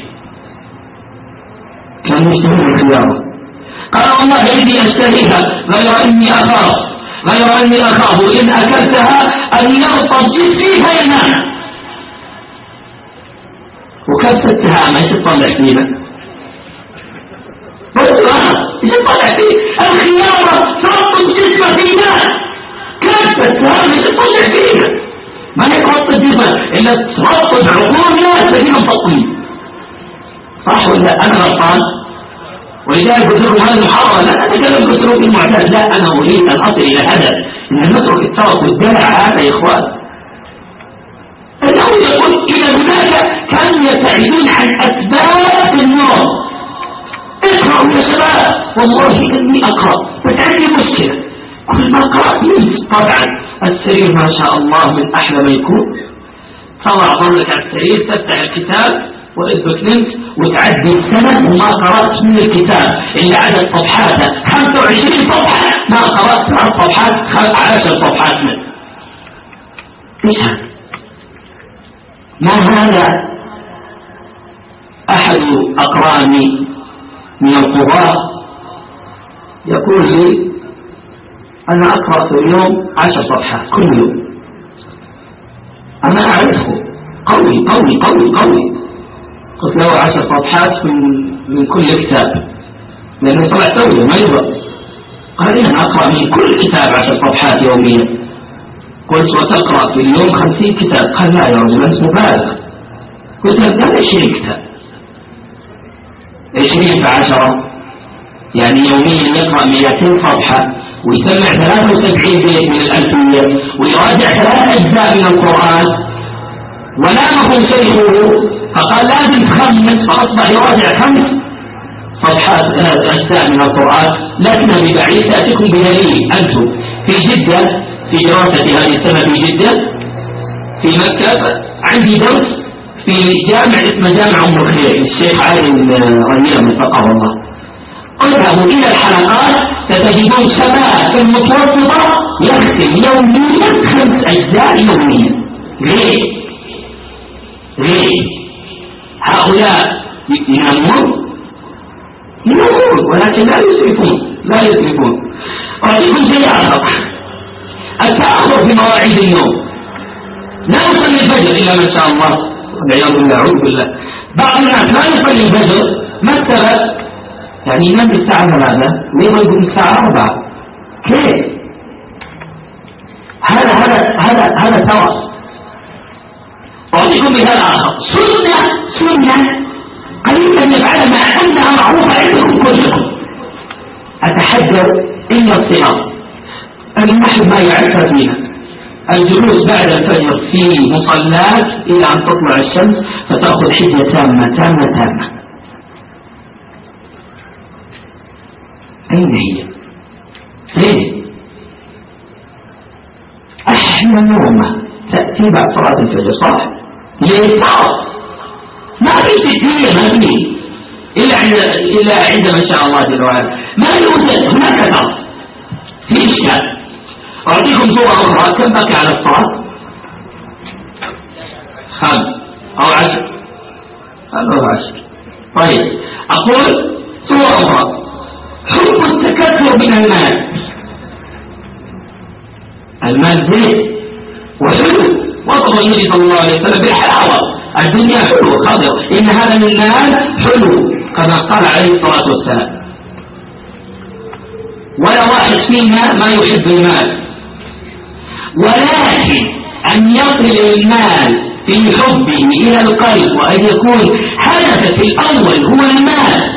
B: كان يشتهي من خيارة. قال والله إني أشتهيها غير أني أخاف إن أكلتها أن يرطب جسمي فينام. وكيف التهامة ايش تطلع فينا؟ ايش تطلع فيه؟ الخيارة ترطب جسمه فينا، كيف التهامة ايش تطلع فينا؟ ما هي ترطب جسمه إلا ترطب عقول ناس فينا مفطين، صح ولا أنا غلطان؟ ولذلك قلت لكم هذه المحاضرة لا أتكلم بأسلوب المعتاد، لا أنا أريد أن أصل إلى هدف، إن نترك الترف والدلع هذا يا إخوان. أنه يقول إلى هناك كانوا يبتعدون عن أسباب النوم. اقرأوا يا شباب، والله إني أقرأ بس عندي مشكلة، كل ما قرأت نمت. طبعا السرير ما شاء الله من أحلى ما يكون، طلع ظلك على السرير تفتح الكتاب وإذبك نمت وتعدي السنة وما قرأت من الكتاب إلا عدد صفحاته 25 صفحة، ما قرأت 3 صفحات 10 صفحات منه. إيش هذا؟ ما هذا؟ أحد أقراني من القضاء يقول لي أنا أقرأ في اليوم 10 صفحات كل يوم. أنا أعرفه قوي قوي قوي قوي، قلت له 10 صفحات من كل كتاب، لأنه طلع توي ما يبقى. قال لي أنا أقرأ من كل كتاب 10 صفحات يوميا. قلت وتقرأ في اليوم 50 كتاب. قال لا يا رجل أنت مبالغ. قلت له 20 كتاب، 20 في 10 يعني يوميا يقرأ 200 صفحة ويسمع 73 بيت من الألفية ويراجع 3 أجزاء من القرآن. ونامه شيخه فقال لازم تخمس، فأصبح يراجع 5 صفحات أجزاء من القرآن. لكن ببعيد تأتيكم بدليل. أنتم في جدة في دراسة هذه السنة في جدة في مكة، عندي درس في جامع اسمه جامع أم الخير الشيخ علي ريان وفقه الله. اذهبوا إلى الحلقات ستجدون شباب المتوسطة يختم يوميا 5 أجزاء يوميا. ليه؟ هؤلاء ينامون ينومون ولكن لا يسرفون. أعطيكم شيء آخر، التأخر في مواعيد النوم. لا يصلي الفجر إلا ما شاء الله، والعياذ بالله، أعوذ بالله. بعض الناس لا يصلي الفجر، ما السبب؟ يعني ينام الساعة 3 ويوم يقوم الساعة 4. كيف؟ هذا ترف. أعطيكم مثال آخر، سنة قليلا يفعلها مع أنها معروفة عندكم كلكم. أتحدث إلا الصيام، الواحد ما يعرف فيها، الجلوس بعد الفجر في مصلات إلى أن تطلع الشمس فتأخذ حجة تامة. أين هي؟ فين؟ أحلى نومة تأتي بعد صلاة الفجر، صح؟ ليه صار؟ ما في تدرية، ما في إلا عندما شاء الله جل وعلا، ما يوجد هناك ضغط في إشكال. أعطيكم صورة أخرى، كم بقي على الصلاة؟ 5 أو 10. هذا هو 10. طيب أقول صورة أخرى، حب التكثر من المال زين وحلو، وصف النبي صلى الله عليه وسلم بالحلاوة، الدنيا حلو خضر، إن هذا من المال حلو كما قال عليه الصلاة والسلام. ولا واحد فينا ما يحب المال، ولكن أن يصل المال في حبه إلى القلب وأن يكون هدفه الأول هو المال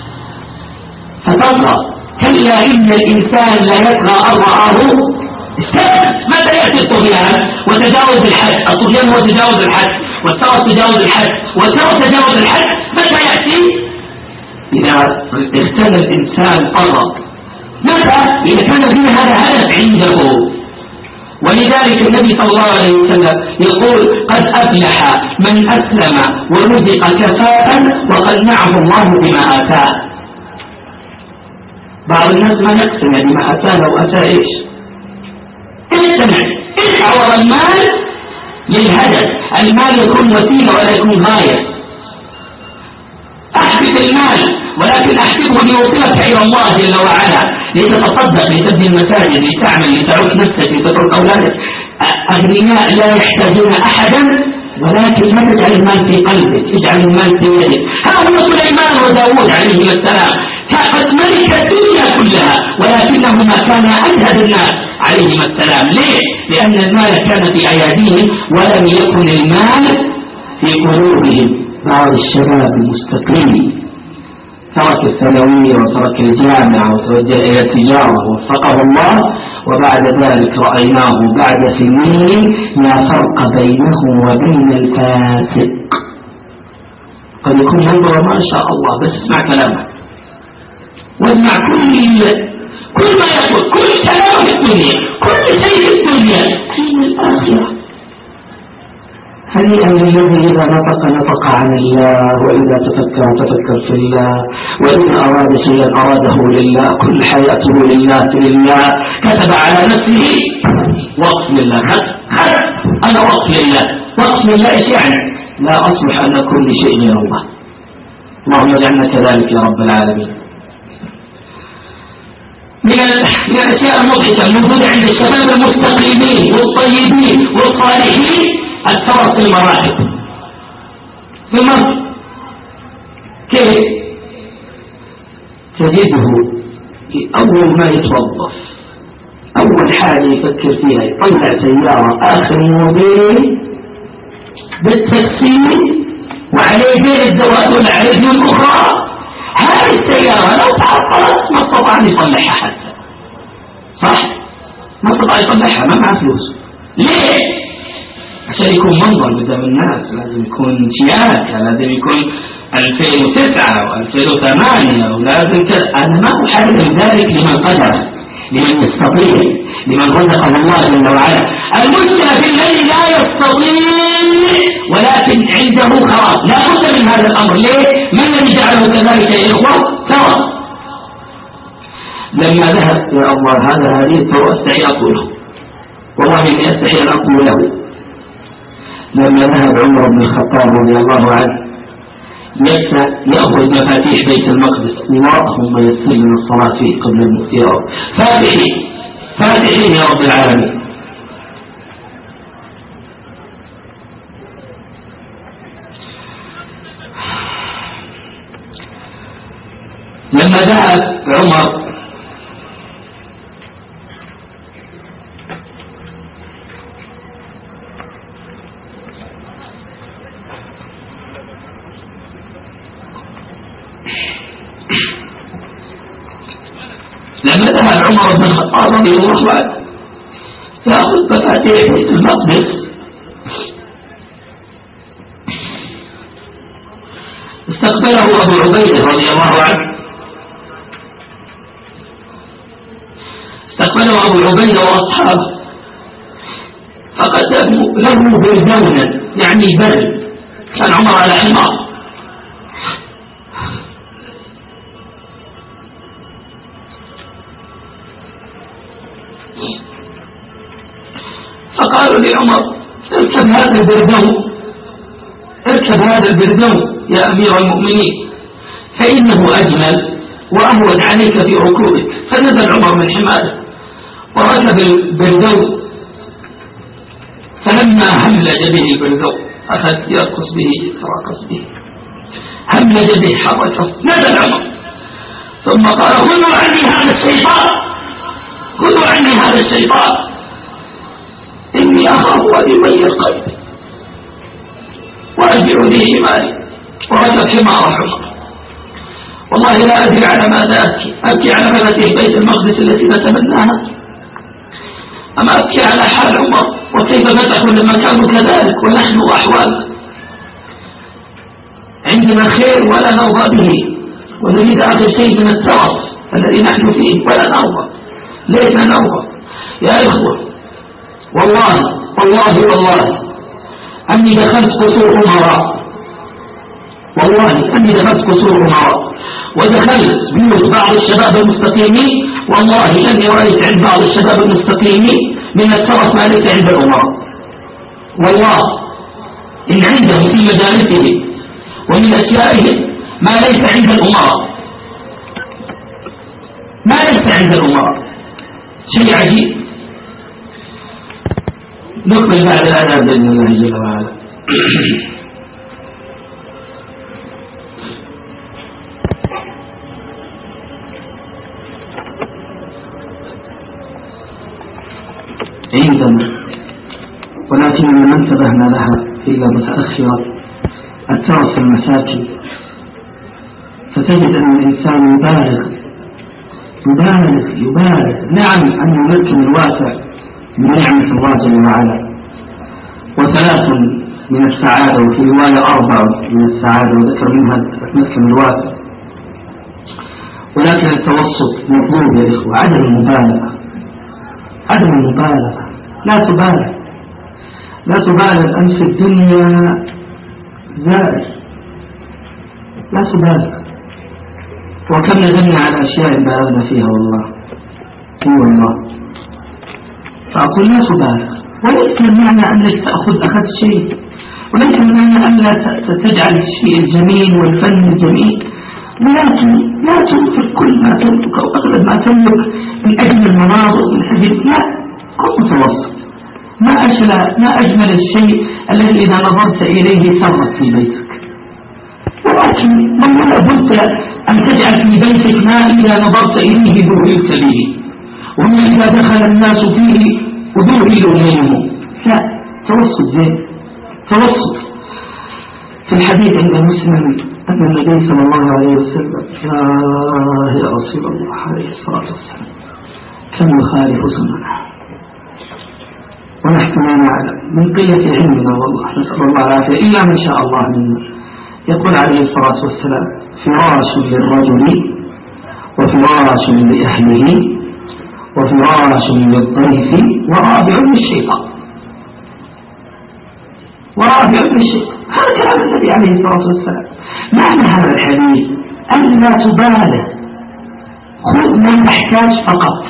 B: فتطغى. كلا إن الإنسان لا يطغى أن رآه استغنى. متى يأتي الطغيان وتجاوز الحد؟ الطغيان هو تجاوز الحد، والثروة تجاوز الحد، والثروة تجاوز الحد. متى يأتي؟ إذا اختل الإنسان طغى. متى؟ إذا كان فيه هذا هدف عنده. ولذلك النبي صلى الله عليه وسلم يقول قد أفلح من أسلم ورزق كفافا وقنعه الله بما آتاه. بعض الناس ما يقتنع بما آتاه لو أتى إيش؟ ارجع المال للهدف، المال يكون وسيلة ولا يكون غاية. أحبب المال ولكن أحببه ليوصلك إلى الله جل وعلا، لتتصدق، لتبني المساجد، لتعمل، لتعود نفسك، لتترك أولادك. أغنياء لا يحتاجون أحدا، ولكن لا تجعل المال في قلبك، اجعل المال في يدك. ها هو سليمان وداود عليهما السلام، كانت ملك الدنيا كلها ولكنهما كانا أجهد الناس عليهما السلام. ليه؟ لأن المال كان في أيديهم ولم يكن المال في قلوبهم. بعض الشباب المستقيم ترك الثانوية وترك الجامعة وتوجه إلى التجارة ووفقه الله، وبعد ذلك رأيناه بعد سنين لا فرق بينه وبين الفاسق. قد يكون منظر ما شاء الله، بس اسمع كلامه واسمع كل ما يقول، كل كلام في الدنيا، كل شيء في الدنيا، أين الآخرة؟ هنيئا للذي إذا نطق عن الله، وإذا تفكر في الله، وإن أراد شيئا أراده لله، كل حياته لله كتب على نفسه وقف لله. أنا وقف لله. وقف لله إيش يعني؟ لا أصلح أن أكون لشيء غير الله. اللهم اجعلنا كذلك يا رب العالمين. من الأشياء المضحكة الموجودة عند الشباب المستقيمين والطيبين والصالحين الترف في المراكب في مصر. كيف؟ تجده أول ما يتوظف أول حاجة يفكر فيها يطلع سيارة آخر موديل بالتكسير وعليه دين الزواج ولا عليه دين أخرى. هذه السيارة لو تعطلت ما استطاع أن يصلحها حتى، صح؟ ما استطاع يصلحها، ما معه فلوس. ليه؟ عشان يكون منظر قدام الناس، لازم يكون شياكة، لازم يكون 2009 و2008 ولازم كذا. أنا ما أحرم ذلك لمن قدر، لمن يستطيع، لمن رزقه الله جل وعلا. المشكلة في الذي لا يستطيع ولكن عنده خراب. لا بد من هذا الأمر. ليه؟ من الذي جعله كذلك يا إخوة؟ ثوى. لما ذهب يا الله هذه الثوى أستحي أقوله، والله إني أستحي أن أقوله. لما ذهب عمر بن الخطاب رضي الله عنه يأخذ مفاتيح بيت المقدس، اللهم يسر لنا الصلاة فيه قبل الموت يا رب. فاتحين يا رب العالمين. لما ذهب عمر عمر بن الخطاب رضي الله عنه يأخذ مفاتيح بيت المقدس، استقبله أبو عبيدة رضي الله عنه، استقبله أبو عبيدة وأصحابه فقدموا له بردونا يعني برد، كان عمر على حمار، فقالوا لعمر اركب هذا البردون يا أمير المؤمنين فإنه أجمل وأهون عليك في ركوبك. فنزل عمر من حماره وركب البردون، فلما هملج به البردون أخذ يرقص به يتراقص به، هملج به حركه، نزل عمر ثم قال خذوا عني هذا الشيطان إني أخاف أن يغير قلبي وأرجع لي إيماني. وركب حمار عمر. والله لا أدري على ماذا أبكي على مفاتيح بيت المقدس التي نتمناها، أما أبكي على حال عمر وكيف فتحوا لما كانوا كذلك ونحن أحوال عندنا خير ولا نرضى به، ونريد آخر شيء من الترف الذي نحن فيه ولا نرضى. ليس نرضى يا إخوة. والله أني دخلت قصور أمراء، والله أني دخلت قصور أمراء ودخلت بيوت بعض الشباب المستقيمين، والله أني رأيت عند بعض الشباب المستقيمين من الترف ما ليس عند الأمراء. والله إن عندهم في مجالسهم ومن أشيائهم ما ليس عند الأمراء، ما ليس عند الأمراء، شيء عجيب. نكمل بعد الآن بإذن الله جل وعلا. عندنا ولكن ما انتبهنا لها إلا متأخرا الترف في المساكن، فتجد أن الإنسان يبالغ. نعم أن يمكن الواسع من نعمة الله جل وعلا، وثلاث من السعادة، وفي رواية 4 من السعادة وذكر منها مسكن الواسع، ولكن التوسط مطلوب يا إخوة. عدم المبالغة، لا تبالغ أنت في الدنيا زائر، لا تبالغ. وكم ندمنا على أشياء بالغنا فيها والله، والله. فأقول لا تبالغ، وليس معنى أنك أخذت شيء، وليس معنى أن لا تجعل الشيء الجميل والفن الجميل، ولكن لا تنفق كل ما تملك أو أغلب ما تملك من أجل المناظر من أجل، لا، كن متوسط. ما أجمل الشيء الذي إذا نظرت إليه سرت في بيتك، ولكن من لابد أن تجعل في بيتك ما إذا نظرت إليه ذهلت به، وما إذا دخل الناس فيه وذهلوا منه. لا، توسط زين، توسط. في الحديث عند مسلم أن النبي صلى الله عليه وسلم يا رسول الله عليه الصلاة والسلام كم يخالف سننا، ونحن لا نعلم من قلة علمنا، والله نسأل الله العافية إلا من شاء الله منا. يقول عليه الصلاة والسلام فراش للرجل وفراش لأهله وفراش للضيف ورابع للشيطان. هذا كلام النبي عليه الصلاة والسلام. معنى هذا الحديث أن لا تبالغ، خذ من تحتاج فقط.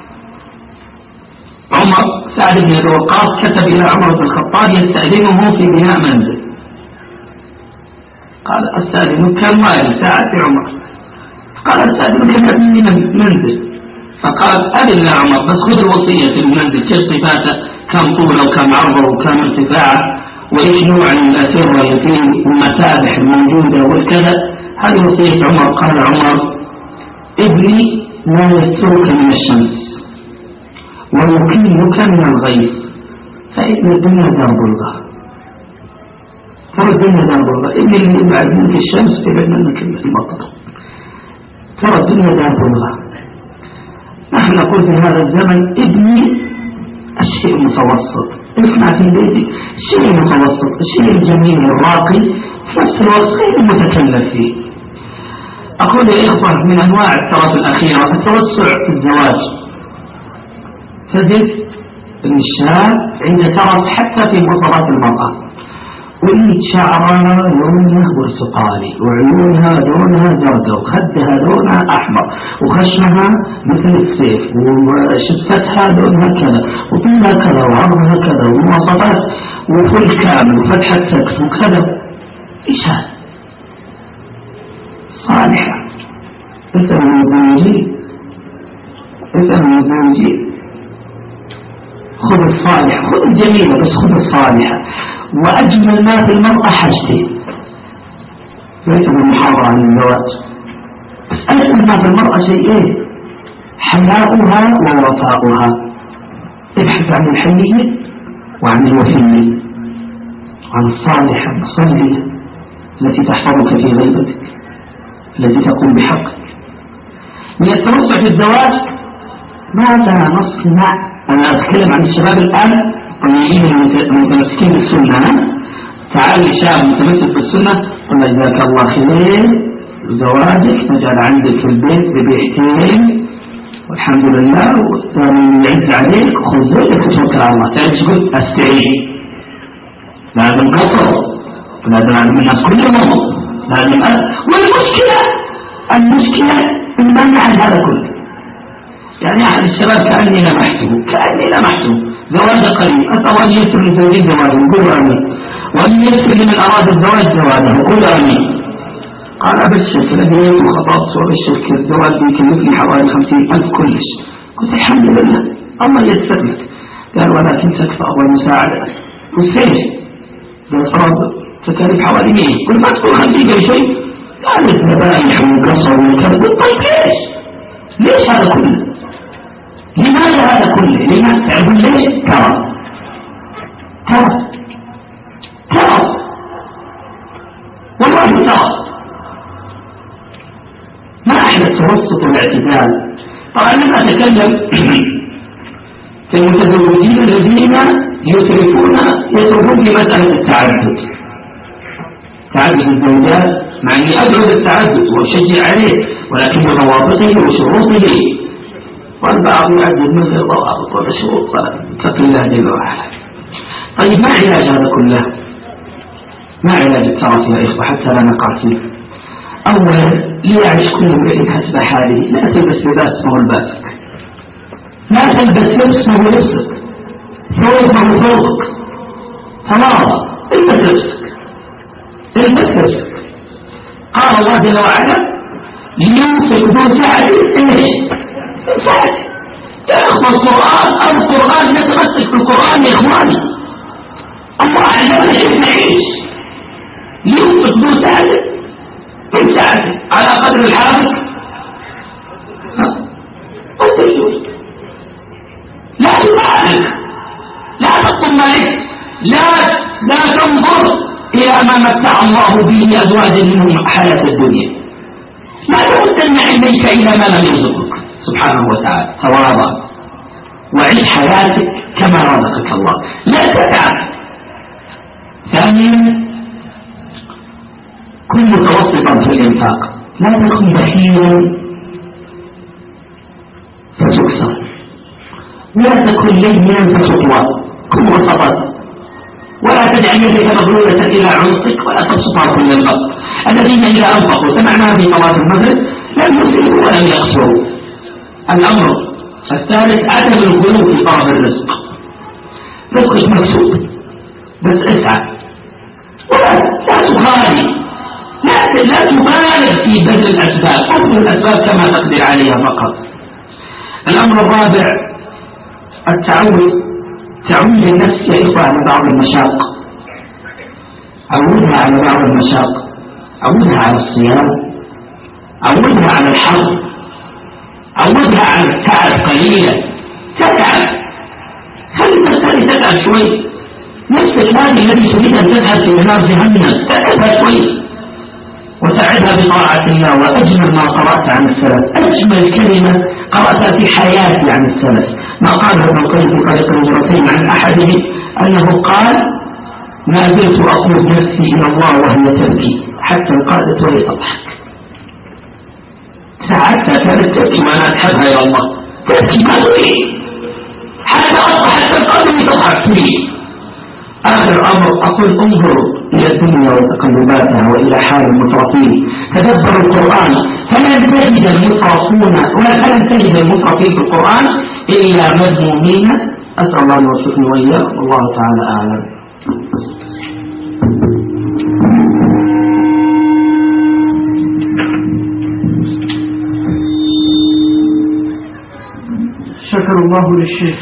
B: عمر سعد بن أبي وقاص كتب إلى عمر بن الخطاب يستأذنه في بناء منزل، قال أستأذنك كم مالي ساعة عمر؟ قال أستأذنك نبني منزل. فقال أذن يا عمر بس خذ الوصية في المنزل كيف صفاته، كم طوله وكم عرضه وكم ارتفاعه وإيش نوع الأسرة اللي فيه والمسابح الموجودة والكذا. هذه وصية عمر. قال عمر ابني لا يترك من الشمس ويكلك من الغيث فإن الدنيا دار بلغة. ترى الدنيا دار بلغة، ابني اللي يبعد منك الشمس يبعد منك المطر. ترى الدنيا دار بلغة. نحن نقول في هذا الزمن ابني الشيء المتوسط، اسمع في بيتي الشيء المتوسط، الشيء الجميل الراقي في نفس الوقت غير المتكلف فيه. أقول يا إخوة من أنواع الترف الأخيرة التوسع في الزواج. تجد أن الشاب عنده ترف حتى في مظهرات المرأة، وليد شعرها لونها برتقالي وعيونها لونها زرقاء وخدها لونها أحمر وخشمها مثل السيف وشفتها لونها كذا وطولها كذا وعرضها كذا ومواصفات وفل كامل وفتحة سقف وكذا. إيش هذا؟ صالحة. اسأل المزوجين خذ الصالحة، خذ الجميلة بس خذ الصالحة. وأجمل ما في المرأة حاجتين، ليس بالمحاضرة عن الزواج، بس أجمل ما في المرأة شيئين: حياؤها ووفاؤها. ابحث عن الحية وعن الوفية، عن الصالحة المصلية التي تحفظك في غيبتك، التي تقوم بحقك. من التوسع في الزواج ماذا نصنع؟ أنا أتكلم عن الشباب الآن الطيبين المتمسكين بالسنة. تعال شاب متمسك بالسنة قل جزاك الله خير زواجك نجعل عندك في البيت ببيتين والحمد لله والثاني يعز عليك خذ زوجك وتوكل على الله. تعال تقول أستعين، لازم قصر، لازم أعلم الناس كلهم، لازم والمشكلة المنع عن هذا كله. يعني أحد الشباب كأني لمحته زواج قريب، أسأل أن يسر لزوجي زواجه قولوا آمين، وأن يسر لمن أراد الزواج زواجه قولوا آمين. قال أبشر كلمات وخطبت وأبشر الزواج بيكلفني حوالي 50,000 كلش. قلت الحمد لله الله يسر لك. قال ولكن تكفى والمساعدة والسير لو فرض تكاليف حوالي 100. قلت ما تكون 50 أو شيء؟ قال الذبائح والقصر والكذب. طيب ليش هذا كله؟ لماذا هذا كله؟ لماذا تعبون ليش؟ ترى والله ترى ما أحلى التوسط والاعتدال. طبعا لما أتكلم في المتزوجين الذين يتركون في مسألة التعدد الزوجات، مع أني أدعو للتعدد وأشجع عليه ولكن بضوابطه وشروطه، والبعض يعدد من غير ضوابط ولا شروط فاتقي الله جل وعلا. طيب ما علاج هذا كله؟ ما علاج الترف يا إخوة حتى لا نقع فيه؟ أولا ليعيش كل امرئ حسب حاله. لا تلبس لباس اسمه الباسك، لا تلبس لبس اسمه لبسك، ثوب اسمه ثوبك. تواضع، البس لبسك. قال الله جل وعلا لينفق ذو سعة ايش؟ سعة. تأخذ القرآن نتمسك بالقرآن يا إخواني. الله علمنا كيف نعيش. لينفق ذو سعة من سعته على قدر الحاجة والتجوز. لا تبالغ، لا تقم ملك، لا تنظر إلى ما متع الله به أزواجا منهم حياة الدنيا. لا تمدن عينيك إلى ما لم يرزقك سبحانه وتعالى. تواضع وعيش حياتك كما رزقك الله، لا تتعب. ثانيا كن متوسطا في الإنفاق، لا تكن بخيلا فتكسر، لا تكن لينا فتطوى، كن وسطا، ولا تجعل يدك مغلولة إلى عنقك ولا تبسطها كل البسط. الذين إذا أنفقوا سمعنا في صلاة المغرب لم يسرفوا ولم يقصروا. الأمر الثالث عدم الغلو في طلب الرزق. رزقك مكسوب بس اسعى، ولا تخالي هذه الأسباب كما تقدر عليها فقط. الأمر الرابع تعود النفس يا إخوة على بعض المشاق، عودها على بعض المشاق، عودها على الصيام، عودها على الحر، عودها على التعب قليلا، تتعب، خلي النفس تتعب شوي، نفسك هذه التي تريد أن تذهب في نار جهنم تتعبها شوي وتعبها بطاعة الله. وأجمل ما قرأت عن السلف، أجمل كلمة قرأتها في حياتي عن السلف ما قاله ابن القيم في طريق الهجرتين عن أحدهم أنه قال: ما زلت أقود نفسي إلى الله وهي تبكي حتى انقادت وهي تضحك. ساعتها كانت تبكي وأنا أذهبها إلى الله، تبكي ما تريد حتى أصبحت القلب تضحك فيه. آخر أمر أقول: انظروا إلى الدنيا وتقلباتها وإلى حال المترفين، تدبروا القرآن فلن تجد المترفين في القرآن إلا مذمومين. أسأل الله أن يوفقني وإياكم، والله تعالى أعلم.
C: شكر الله للشيخ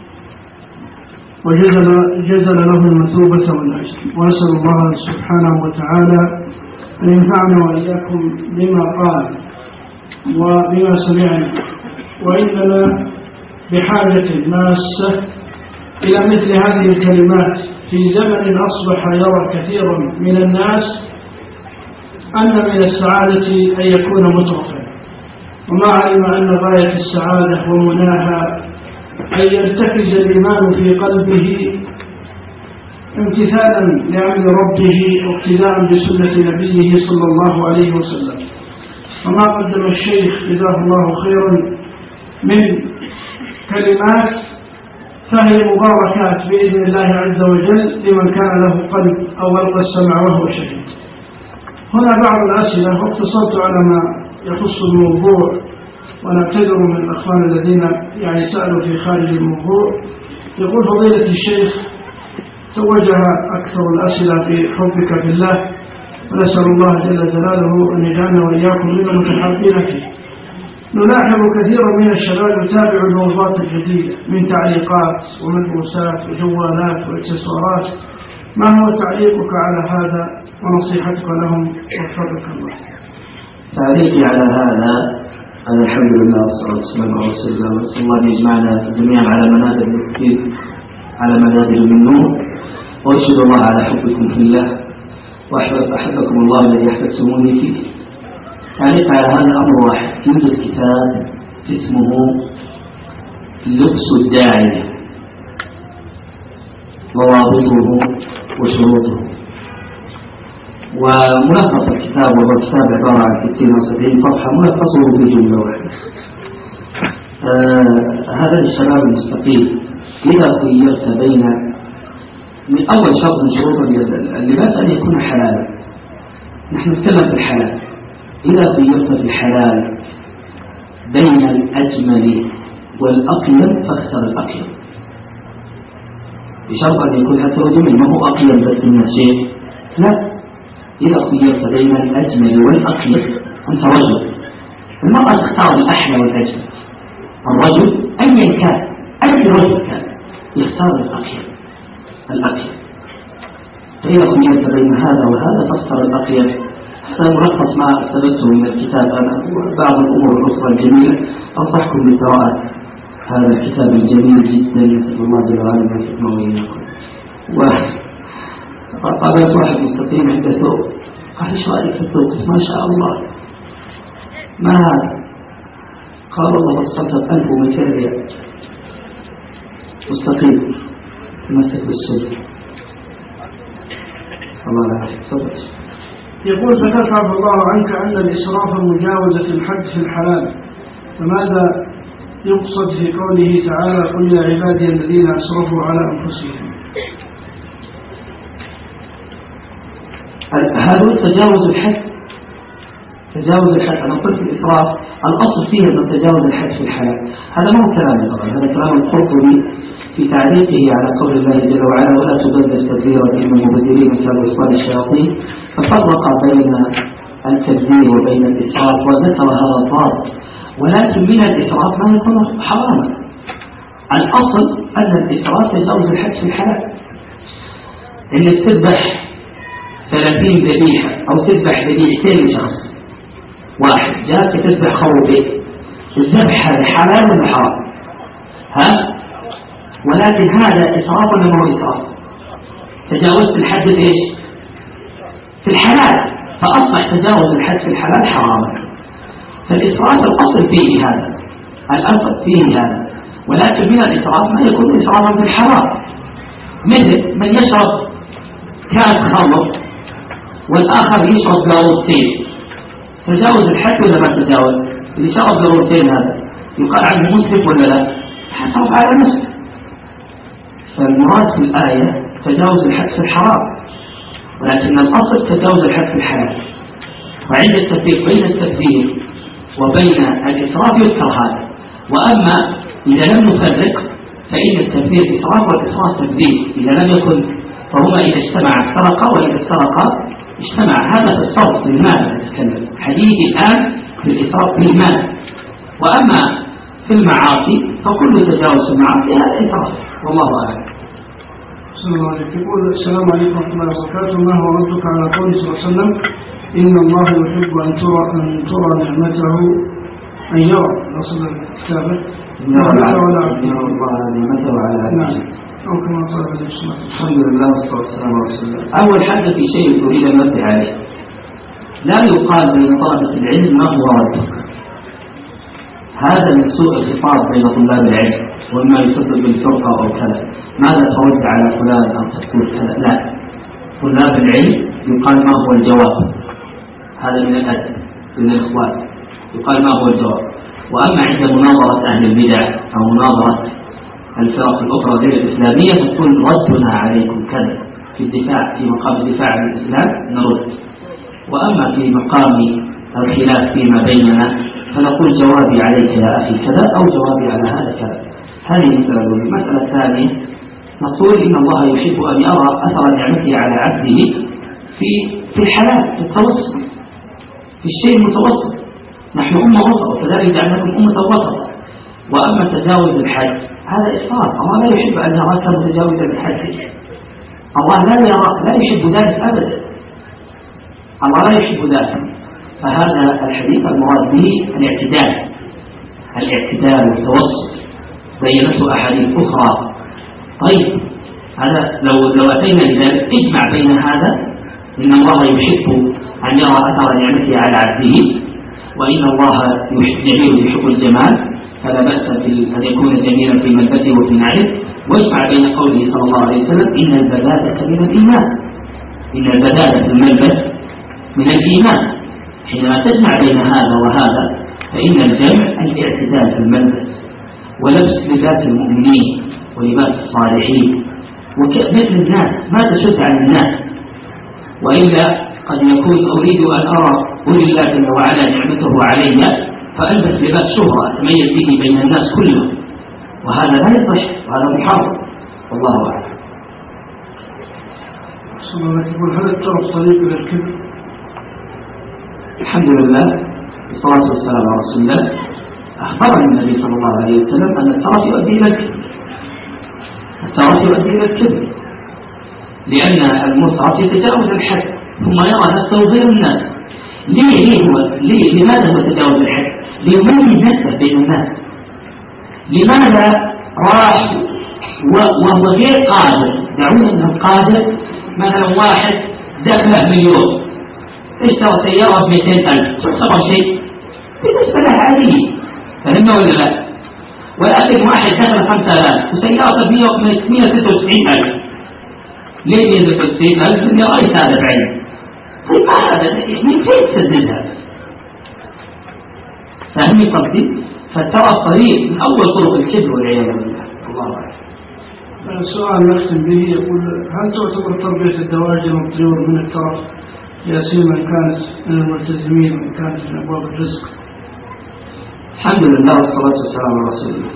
C: وجزل له المثوبة والأجر، وأسأل الله سبحانه وتعالى أن ينفعنا وإياكم بما قال وبما سمعنا. وإننا بحاجة ماسة إلى مثل هذه الكلمات في زمن أصبح يرى كثير من الناس أن من السعادة أن يكون مترفا، وما علم أن غاية السعادة ومناها أن يرتكز الإيمان في قلبه امتثالا لأمر ربه واقتداء بسنة نبيه صلى الله عليه وسلم. وما قدم الشيخ جزاه الله خيرا من كلمات فهي مباركات بإذن الله عز وجل لمن كان له قلب أو ألقى السمع وهو شهيد. هنا بعض الأسئلة واقتصرت على ما يخص الموضوع، ونعتذر من الأخوان الذين سألوا في خارج الموضوع. يقول فضيلة الشيخ: توجه أكثر الأسئلة بحبك في الله، ونسأل الله جل جلاله أن يجعلنا وإياكم ممن متحابين فيه. نلاحظ كثيرا من الشباب يتابع الموضوعات الجديدة من تعليقات ومدروسات وجوالات واكسسوارات، ما هو تعليقك على هذا ونصيحتك لهم وفقك الله؟
B: تعليقي على هذا: أنا الحمد لله والصلاة والسلام على رسول الله، ونسأل الله أن يجمعنا جميعا على منابر التوفيق، على منابر من نور، وأشهد الله على حبكم في الله وأحبكم الله الذي أحببتموني فيه. تعليق على هذا الأمر واحد: يوجد كتاب اسمه لبس الداعية، ضوابطه وشروطه، وملخص الكتاب، وهو الكتاب عبارة عن 60 أو 70 صفحة، ملخصه في جملة واحدة. هذا الشباب المستقيم إذا خيرت بين من أول شرط من شروط اللباس أن يكون حلالا، نحن نتكلم في الحلال، إذا خيرت في الحلال بين الأجمل والأقيم فاختر الأقيم، بشرط أن يكون حتى رجل ما هو أقيم بس من الشيء، لا، إذا خيرت بين الأجمل والأقيم أنت رجل، المرأة تختار الأحلى والأجمل، الرجل أيا كان أي رجل كان يختار الأقيم. فإذا خيرت بين هذا وهذا فاختر الأقيم. سألخص ما أثبته من الكتاب أنا وبعض الأمور الأخرى الجميلة، أنصحكم بقراءة هذا الكتاب الجميل جدا، نسأل الله جل وعلا أن يحفظنا وإياكم. قابلت واحد مستقيم عنده ثوب، قال: ايش رأيك في الثوب؟ ما شاء الله. ما هذا؟ قال: والله بصلت 1200 ريال. مستقيم تمسك بالسنة. الله لا يحفظك.
C: يقول: فكفى الله عنك أن الإسراف مجاوزة الحد في الحلال، فماذا يقصد في قوله تعالى: قل يا عبادي الذين أسرفوا على أنفسهم؟
B: هذا تجاوز الحد. تجاوز الحد، أنا قلت الإسراف الأصل فيه أن تجاوز الحد في الحلال، هذا ما هو كلامي طبعا، هذا كلام القرطبي في تعليقه على قول الله جل وعلا: ولا تبذر تبذيرا إن المبذرين كانوا إخوان الشياطين. ففرق بين التبذير وبين الإسراف وذكر هذا الضابط، ولكن من الإسراف ما يكون حراما. الأصل أن الإسراف يجوز الحد في الحلال. إنك تذبح 30 ذبيحة أو تذبح ذبيحتين لشخص واحد، جاءت تذبح خروفين، الذبح هذا حلال ولا حرام؟ ولكن هذا إسراف ولا ما هو إسراف؟ تجاوزت الحد في إيش؟ في الحلال، فأصبح تجاوز الحد في الحلال حراما. فالإسراف الأصل فيه هذا، الأصل فيه هذا، ولكن من الإسراف ما يكون إسرافا في الحرام، مثل من يشرب كاس خمر والآخر يشرب قارورتين، تجاوز الحد ولا ما تجاوز؟ اللي شرب قارورتين هذا يقال عنه مسلم ولا لا؟ حسب على نفسه. فالمراد في الآية تجاوز الحد في الحرام، ولكن الأصل تجاوز الحد في الحلال. وعند التفريق بين التبذير وبين الإسراف يذكر هذا. وأما إذا لم نفرق فإن التبذير إسراف والإسراف تبذير، إذا لم يكن فهما إذا اجتمع افترقا، وإذا افترقا اجتمع. هذا في الصرف للمال نتكلم، حديث الآن في الإسراف في المال. وأما في المعاصي فكل تجاوز المعاصي هذا إسراف، والله أعلم.
C: يقول السلام عليكم ورحمة الله وبركاته، ما هو ردك على قوله صلى الله عليه وسلم إن الله يحب أن ترى نعمته، أن يرى رسول كتابه
B: يرى الله نعمته على
C: أو كما قال عليه الصلاة والسلام.
B: الحمد لله والصلاة والسلام على رسول الله. أول حاجة في شيء تريد أن نبدأ عليه، لا يقال بين طلبة العلم ما هو ردك، هذا من سوء الخطاب بين طلاب العلم، وما يتصل بالفرقة أو كذا، ماذا ترد على فلان أو تقول كذا، لا، طلاب العلم يقال ما هو الجواب، هذا من الأدب من الإخوان، يقال ما هو الجواب. وأما عند مناظرة أهل البدع أو مناظرة الفرق الأخرى غير الإسلامية تقول ردنا عليكم كذا، في الدفاع، في مقام الدفاع عن الإسلام نرد. وأما في مقام الخلاف فيما بيننا فنقول جوابي عليك يا أخي كذا، أو جوابي على هذا كذا. هذه مسألة الأولى. المسألة الثانية نقول إن الله يحب أن يرى أثر نعمته على عبده في الحلال، في التوسط، في الشيء المتوسط. نحن أمة وسط، وكذلك جعلناكم أمة وسط. وأما تجاوز الحد هذا إسراف، الله لا يحب أن يراك متجاوزا بالحد، الله لا يحب ذلك أبدا، الله لا يحب ذلك. فهذا الحديث المراد به الاعتدال والتوسط، بينته أحاديث أخرى. طيب هذا لو أتينا لذلك اجمع بين هذا، إن الله يحب أن يرى أثر نعمته على عبده، وإن الله جميل يحب الجمال، فلا بأس أن يكون جميلا في ملبسه وفي نعله. واجمع بين قوله صلى الله عليه وسلم إن البذاءة من الإيمان، إن البذاءة في الملبس من الإيمان. حينما تجمع بين هذا وهذا فإن الجمع الاعتدال في الملبس، ولبس لباس المؤمنين ولباس الصالحين، ومثل الناس ما تشد عن الناس. وإلا قد يكون أريد أن أرى قل الله جل وعلا نعمته علي فألبس لباس شهرة أتميز به بين الناس كلهم، وهذا لا يصح، وهذا محرم، والله أعلم.
C: يقول هل الترف طريق إلى الكبر؟
B: الحمد لله والصلاة والسلام على رسول الله. أخبرنا النبي صلى الله عليه وسلم أن الترف يؤدي إلى الكبر، الترف يؤدي إلى الكبر، لأن المسرف يتجاوز الحد ثم يرى نفسه غير الناس. لماذا هو تجاوز الحد؟ ليميز نفسه بين الناس. لماذا راح وهو غير قادر؟ دعونا أنه قادر، مثلا واحد دخله مليون اشترى سيارة ب200,000 تعتبر شيء بالنسبة له عادي، فهمنا ولا لا؟ ولكن واحد دخل 5,000 وسيارة ب196,000، ليه 196,000؟ لأني رأيت هذا بعيد. طيب ما هذا من كيف تسددها؟ فهمي قصدي؟ فترى طريق من أول طرق الكبر والعياذ بالله، الله أعلم.
C: السؤال نختم به يقول هل تعتبر تربية الدواجن والطيور من الترف لا سيما كانت من الملتزمين وإن كانت من أبواب الرزق؟
B: الحمد لله والصلاة والسلام على رسول الله.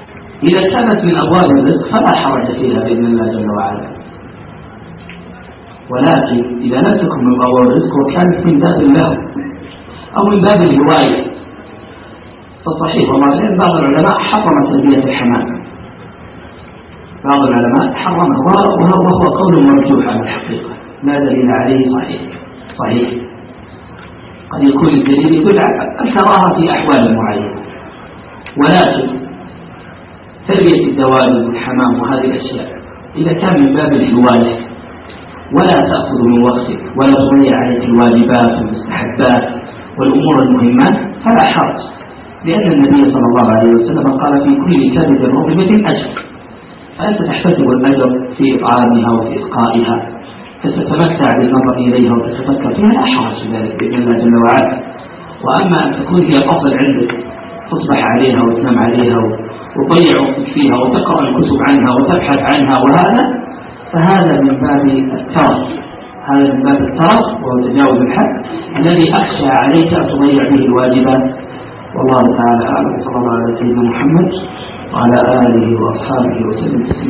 B: إذا كانت من أبواب الرزق فلا حرج فيها بإذن الله جل وعلا، ولكن إذا لم تكن من باب الرزق وكانت من باب الله أو من باب الهواية فصحيح والله، لأن بعض العلماء حرم تربية الحمام، بعض العلماء حرمه وهو قول مرجوح على الحقيقة لا دليل عليه. صحيح قد يكون الدليل يدل على الكراهة في أحوال معينة، ولكن تربية الدواب والحمام وهذه الأشياء إذا كان من باب الهواية ولا تأخذ من وقتك ولا تضيع عليك الواجبات والمستحبات والأمور المهمات فلا حرج، لأن النبي صلى الله عليه وسلم قال في كل كبد رطبة أجر، فأنت تحتسب الأجر في إطعامها وفي إسقائها، فتتمتع بالنظر إليها وتتفكر فيها، لا حرج في ذلك بإذن الله جل وعلا. وأما أن تكون هي الأفضل عندك تصبح عليها وتنام عليها وتضيع وقتك فيها وتقرأ الكتب عنها وتبحث عنها فهذا من باب الترف، هذا من باب الترف وهو تجاوز الحد الذي أخشى عليك أن تضيع به الواجبات. والله تعالى أعلم. صلى الله على سيدنا محمد وعلى آله وأصحابه وسلم تسليما.